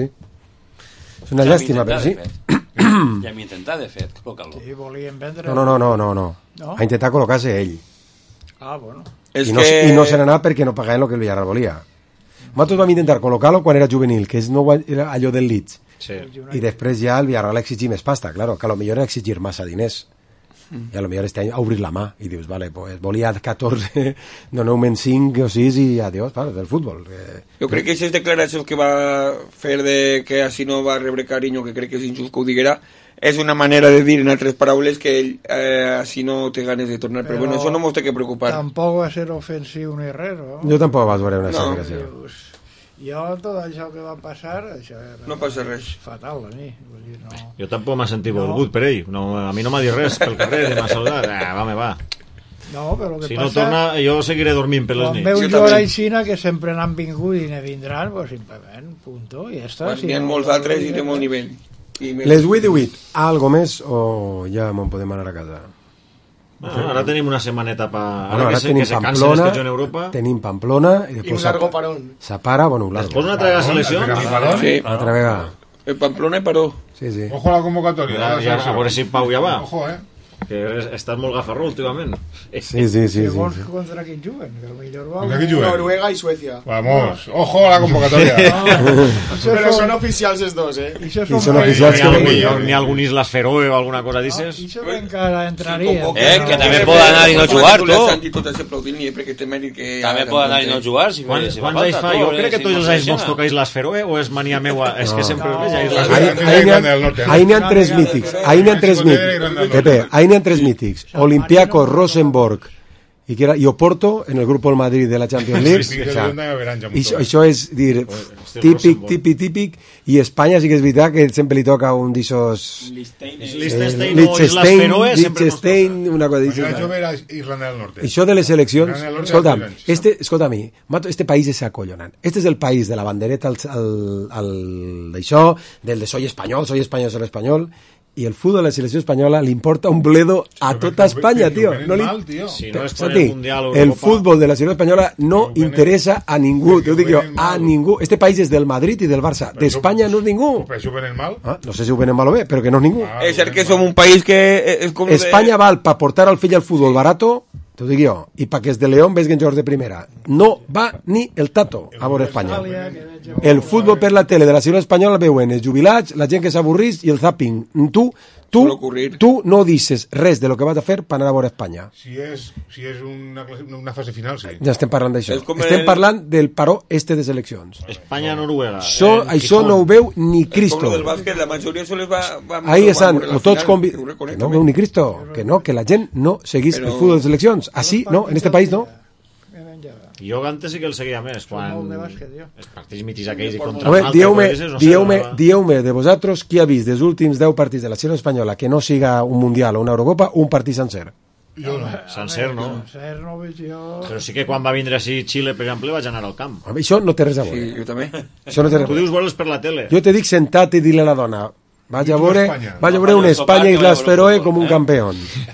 És una llàstima, però sí. Ja m'hi intentat, de fet, col·locar-lo. Sí, volien vendre... No. Ha intentat col·locar-se ell. Bueno. I no se n'ha anat perquè no pagaven el que el Villarreal volia. Nosaltres vam intentar col·locar-lo quan era juvenil, que era allò del Leeds. Sí. I després ja el Villarreal exigir més pasta, claro, que a lo millor era exigir massa diners. I a lo millor este any a obrir la mà i dius, vale, pues volia 14, doneu-me'n 5 o 6 i adiós, del futbol. Jo crec que aquestes declaracions que va fer de que així no va rebre carinyo, que crec que és injust que ho diguera, és una manera de dir en altres paraules que ell així no té ganes de tornar, però bueno, això no mos té que preocupar. Tampoc va ser ofensiu ni res, no? Jo tampoc vaig veure una explicació. Jo tot això que va passar, això no passa res. Fatal a mi. Jo tampoc m'ha sentit volgut per ell. A mi no m'ha dit res pel carrer, m'ha saludat. Va. No, però que si passa... no torna, jo seguiré dormint per les nits. Quan veu jugar a Xina, que sempre n'han vingut i ne vindran, pues simplement, punto, i ja està. N'hi ha molts altres i de molt nivell. Les 8 algo més o ja me'n podem anar a casa? Ara tenim una setmaneta ara que se cansen que en Europa. Tenim Pamplona i un largo parón. S'apara, un largo. Després una altra selecció. Sí. Altra vegada. El Pamplona i paró. Sí. Ojo a la convocatòria. A veure si Pau ja va. Ojo, que estàs molt gafarró últimament. Sí. Segons contra qui juguen, que millor va. Noruega y Suecia. Vamos, ojo a la convocatoria. Pero son oficials els dos, I són oficials Ni algun Islas Feroe o alguna cosa dices? Això encara entraria. Que també pot anar i no jugar, tu. També pot anar i no jugar. Quants anys fa? Jo crec que tots els anys mos toca Islas Feroe o és mania meua? És que sempre veig a Islas Feroe. Ahí n'hi ha 3 mítics. Ahí n'hi ha 3 mítics. Pepe, ahí n'hi ha 3 mítics. Olympiacos, Rosenborg i Oporto en el grup del Madrid de la Champions League. Això és dir típic, i Espanya sí que és veritat que sempre li toca un d'ixos Liechtenstein, una cosa d'això. Això de les seleccions, escolta'm, este país és acollonant. Este és el país de la bandereta d'això, del de soy espanyol, soy espanyol, i el fútbol de la selecció espanyola li importa un bledo a tota Espanya, tio. Si no és per el Mundial el fútbol de la selecció espanyola no interessa a ningú, t'ho dic jo, a ningú. Este país és del Madrid i del Barça, d'Espanya no és ningú. Si ho venen mal? No sé si ho venen mal o bé, però que no és ningú. És cert que som un país que... Espanya val per portar al fill al futbol barato, t'ho dic jo, i perquè és de León vesguen jocs de primera. No va ni el tato a veure Espanya. El futbol per la tele de la selecció espanyola veuen els jubilats, la gent que s'avorrís i el zapping. Tu no dices res de lo que vas a fer per anar a veure Espanya. Si és una fase final, sí. Ja estem parlant d'això. Estem parlant del paró de seleccions. Espanya-Noruega. Això no ho veu ni Cristo. Com el del bàsquet, la majoria sols va... Ahí estan, tots que no veu ni Cristo, que la gent no seguís el futbol de seleccions. Així, no, en este país no. Jo antes sí que el seguia més quan els partits mitis aquells i contra Malta dieu-me de vosaltres qui ha vist dels últims 10 partits de la selecció espanyola que no siga un Mundial o una Eurocopa un partit sencer. Sencer no però sí que quan va vindre així Xile per exemple vaig anar al camp. Això no té res a veure. Sí, jo també. Tu dius vols per la tele. Jo te dic sentat i dir-li a la dona Vaig a veure un Espanya i Islas Feroe com un campeón.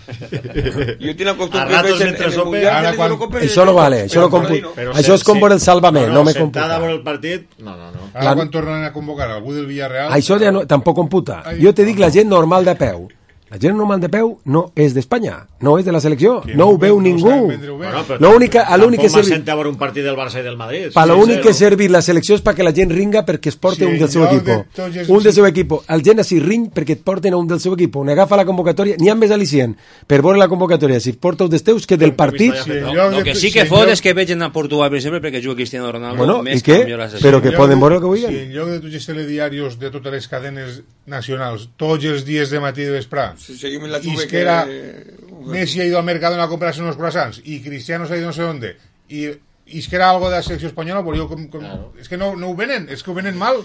Jo tinc la costumbre que en el Mundial de l'Eurocopa... Això no vale, això no computa. Això és com veure el Sálvame, no me computa. Sentada veure el partit, no. Ara quan tornen a convocar algú del Villarreal... Això ja tampoc computa. Jo te dic la gent normal de peu. La gent normal de peu no és d'Espanya, no és de la selecció, no ho veu ningú. L'únic que serveix... a veure un partit del Barça i del Madrid. L'únic que serveix la selecció és perquè la gent ringa perquè es porta un del seu equip. Un del seu equip. El gent així ring perquè et porten un del seu equip. On agafa la convocatòria, n'hi ha més al·licient per veure la convocatòria, si porta els teus que del partit... El que sí que fot és que vegin a Portugal, per exemple, perquè juga Cristiano Ronaldo. Bueno, i què? Però que poden veure el que vulguin. Si en lloc de tots els telediaris de totes les cadenes nacionals, tots els dies de matí de vesprà, si seguimos la y es que era Messi ha ido al Mercadona a comprarse unos croissants y Cristiano se ha ido no sé dónde y es que era algo de la selección española, pues yo claro. Es que no ho venen, es que ho venen mal.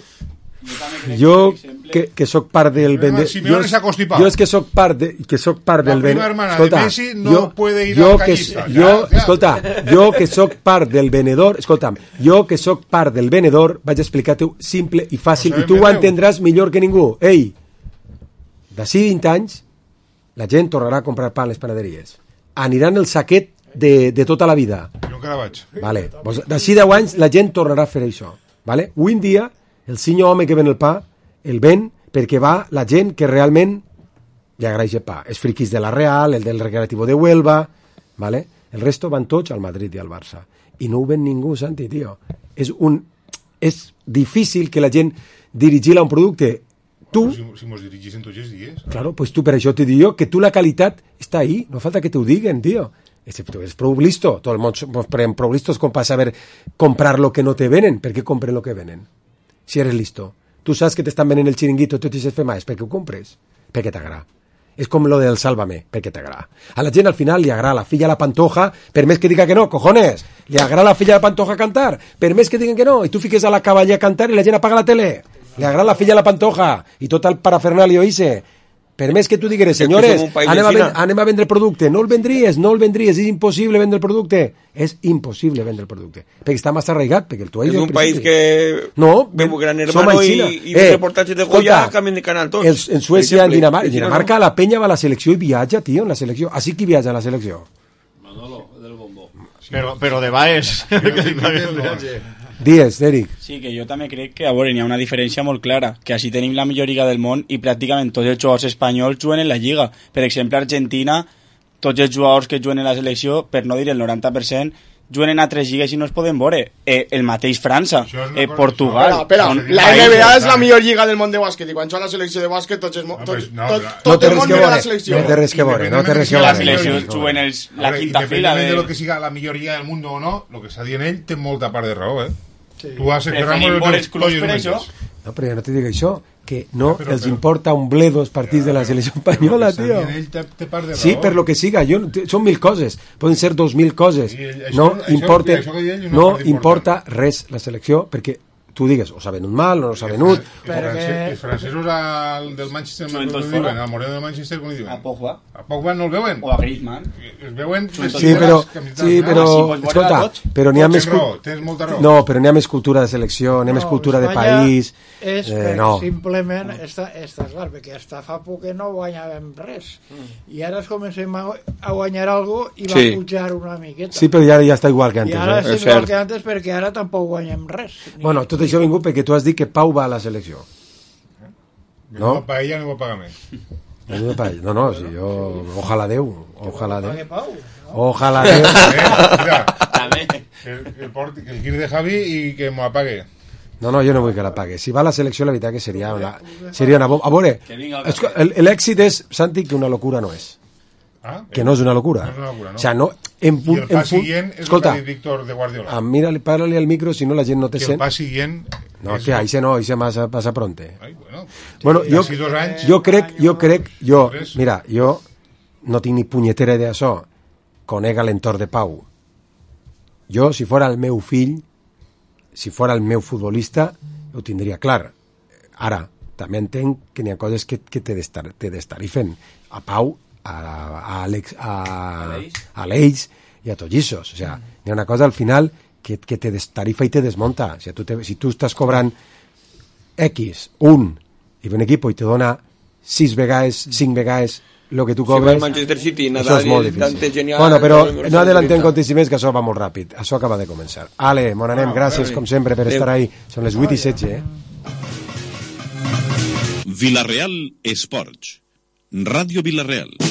Jo que soc part del vendedor, jo és que soc part del vendedor. Escolta, Messi no puede ir al callista. Jo que soc part del venedor, escolta'm, jo que soc part del venedor vaig explicar-te-ho simple i fàcil i tu ho entendràs millor que ningú. Ei, d'ací 20 anys la gent tornarà a comprar pa a les panaderies. Aniran el saquet de tota la vida. Jo encara vaig. Vale. D'ací 10 anys la gent tornarà a fer això. Vale? Avui en dia, el senyor home que ven el pa, el ven perquè va la gent que realment li agraeix el pa. Els friquis de la Real, el del Recreativo de Huelva, vale? El resto van tots al Madrid i al Barça. I no ho ven ningú, Santi, tio. És difícil que la gent dirigir a un producte. Tu, si mos dirigís en tots els dies. Claro, pues tu per això te digo que tu la qualitat està ahí, no falta que te ho diguen, tío. Tu eres prou listo, tot el món prou listos com per saber comprar lo que no te venen. Per què compren lo que venen? Si eres listo. Tu saps que t'estan venent el xiringuito tot i ses femades, per què ho compres? Perquè t'agrada. És com lo del Sálvame, perquè t'agrada. A la gent al final li agrada la filla la Pantoja, per més que diga que no, cojones, li agrada la filla la Pantoja cantar, per més que diguen que no, i tu fiques a la cavalla a cantar i la gent apaga la tele. Le agrada la filla la Pantoja i tot el parafernalio hice. Per més que tu digueres, senyores, anem a vendre producte. No el vendries, és impossible vendre el producte. És impossible vendre el producte. Perquè està massa arraigat, perquè el tu és un país que veu Gran Hermano i reportatges de Goya canvien de canal tots. En Suècia, en Dinamarca, la penya va a la selecció i viatja, tio, en la selecció. Així qui viatja a la selecció? Manolo, del Bombo. Però de Baes. Dies, Eric. Sí, que jo també crec que, a veure, n'hi ha una diferència molt clara, que així tenim la millor lliga del món i pràcticament tots els jugadors espanyols juguen en la lliga. Per exemple, Argentina, tots els jugadors que juguen en la selecció, per no dir el 90%, juguen en altres lligues i no es poden veure. El mateix França, Portugal... Espera, la NBA és la millor lliga del món de bàsquet i quan juga la selecció de bàsquet tot el món mira la selecció. No té res que veure. La selecció juguen la quinta fila. Independentment de lo que siga la millor lliga del món o no, lo que està dient ell té molta part de raó, Tu has No, però jo no te dic això, que no els importa un bledo els partits de la selecció espanyola, tio. Sí, per lo que siga, són 1000 coses, poden ser 2000 coses. No importa res la selecció, perquè tu digues, o s'ha venut mal o no s'ha venut. Els francesos del Manchester no el diuen, al Moreno del Manchester com li diuen? A Pogba. A Pogba no el veuen? O a Griezmann. Els veuen... Sí, però escolta, però n'hi ha més... Tens molta raó. No, però n'hi ha més cultura de selecció, n'hi ha més cultura de país... És simplement està clar, perquè hasta fa poc que no guanyàvem res i ara comencem a guanyar alguna cosa i va pujar una miqueta. Sí, però ja està igual que antes. I ara és igual que antes perquè ara tampoc guanyem res. Bueno, tot això ha vingut perquè tu has dit que Pau va a la selecció. No? Pa ella no va pagar més. No, si jo... Ojalà Déu. Ojalà Déu. Mira, el gir de Javi i que m'ho apague. No, jo no vull que la pague. Si va a la selecció, la veritat que seria una bomba. A veure, l'èxit és, Santi, que una locura no és. Que no és una locura. O sea, no... I el pas siguient és el que ha dit Víctor de Guardiola. Mira, párale al micro, si no la gent no te sent. El pas siguient... No, que ahí no, ahí se pasa pronte. Bueno, jo crec, mira, jo no tinc ni punyetera idea d'això. Conega l'entorn de Pau. Jo, si fora el meu fill, si fora el meu futbolista, ho tindria clar. Ara, també entenc que n'hi ha coses que t'he d'estar fent. A Pau, a l'Eix i a tots issos. O sea, n'hi ha una cosa al final que te destarifa i te desmunta. O sea, si tu estàs cobrant X, i un equip te dona 6 vegades, 5 vegades lo que tu cobres, si Manchester City, això és molt difícil. Bueno, però no adellantem aconteciments, que això va molt ràpid. Això acaba de començar. Ale, mon anem, gràcies com sempre per estar ahí. Són les 8:16, Villarreal Esports. Ràdio Villarreal.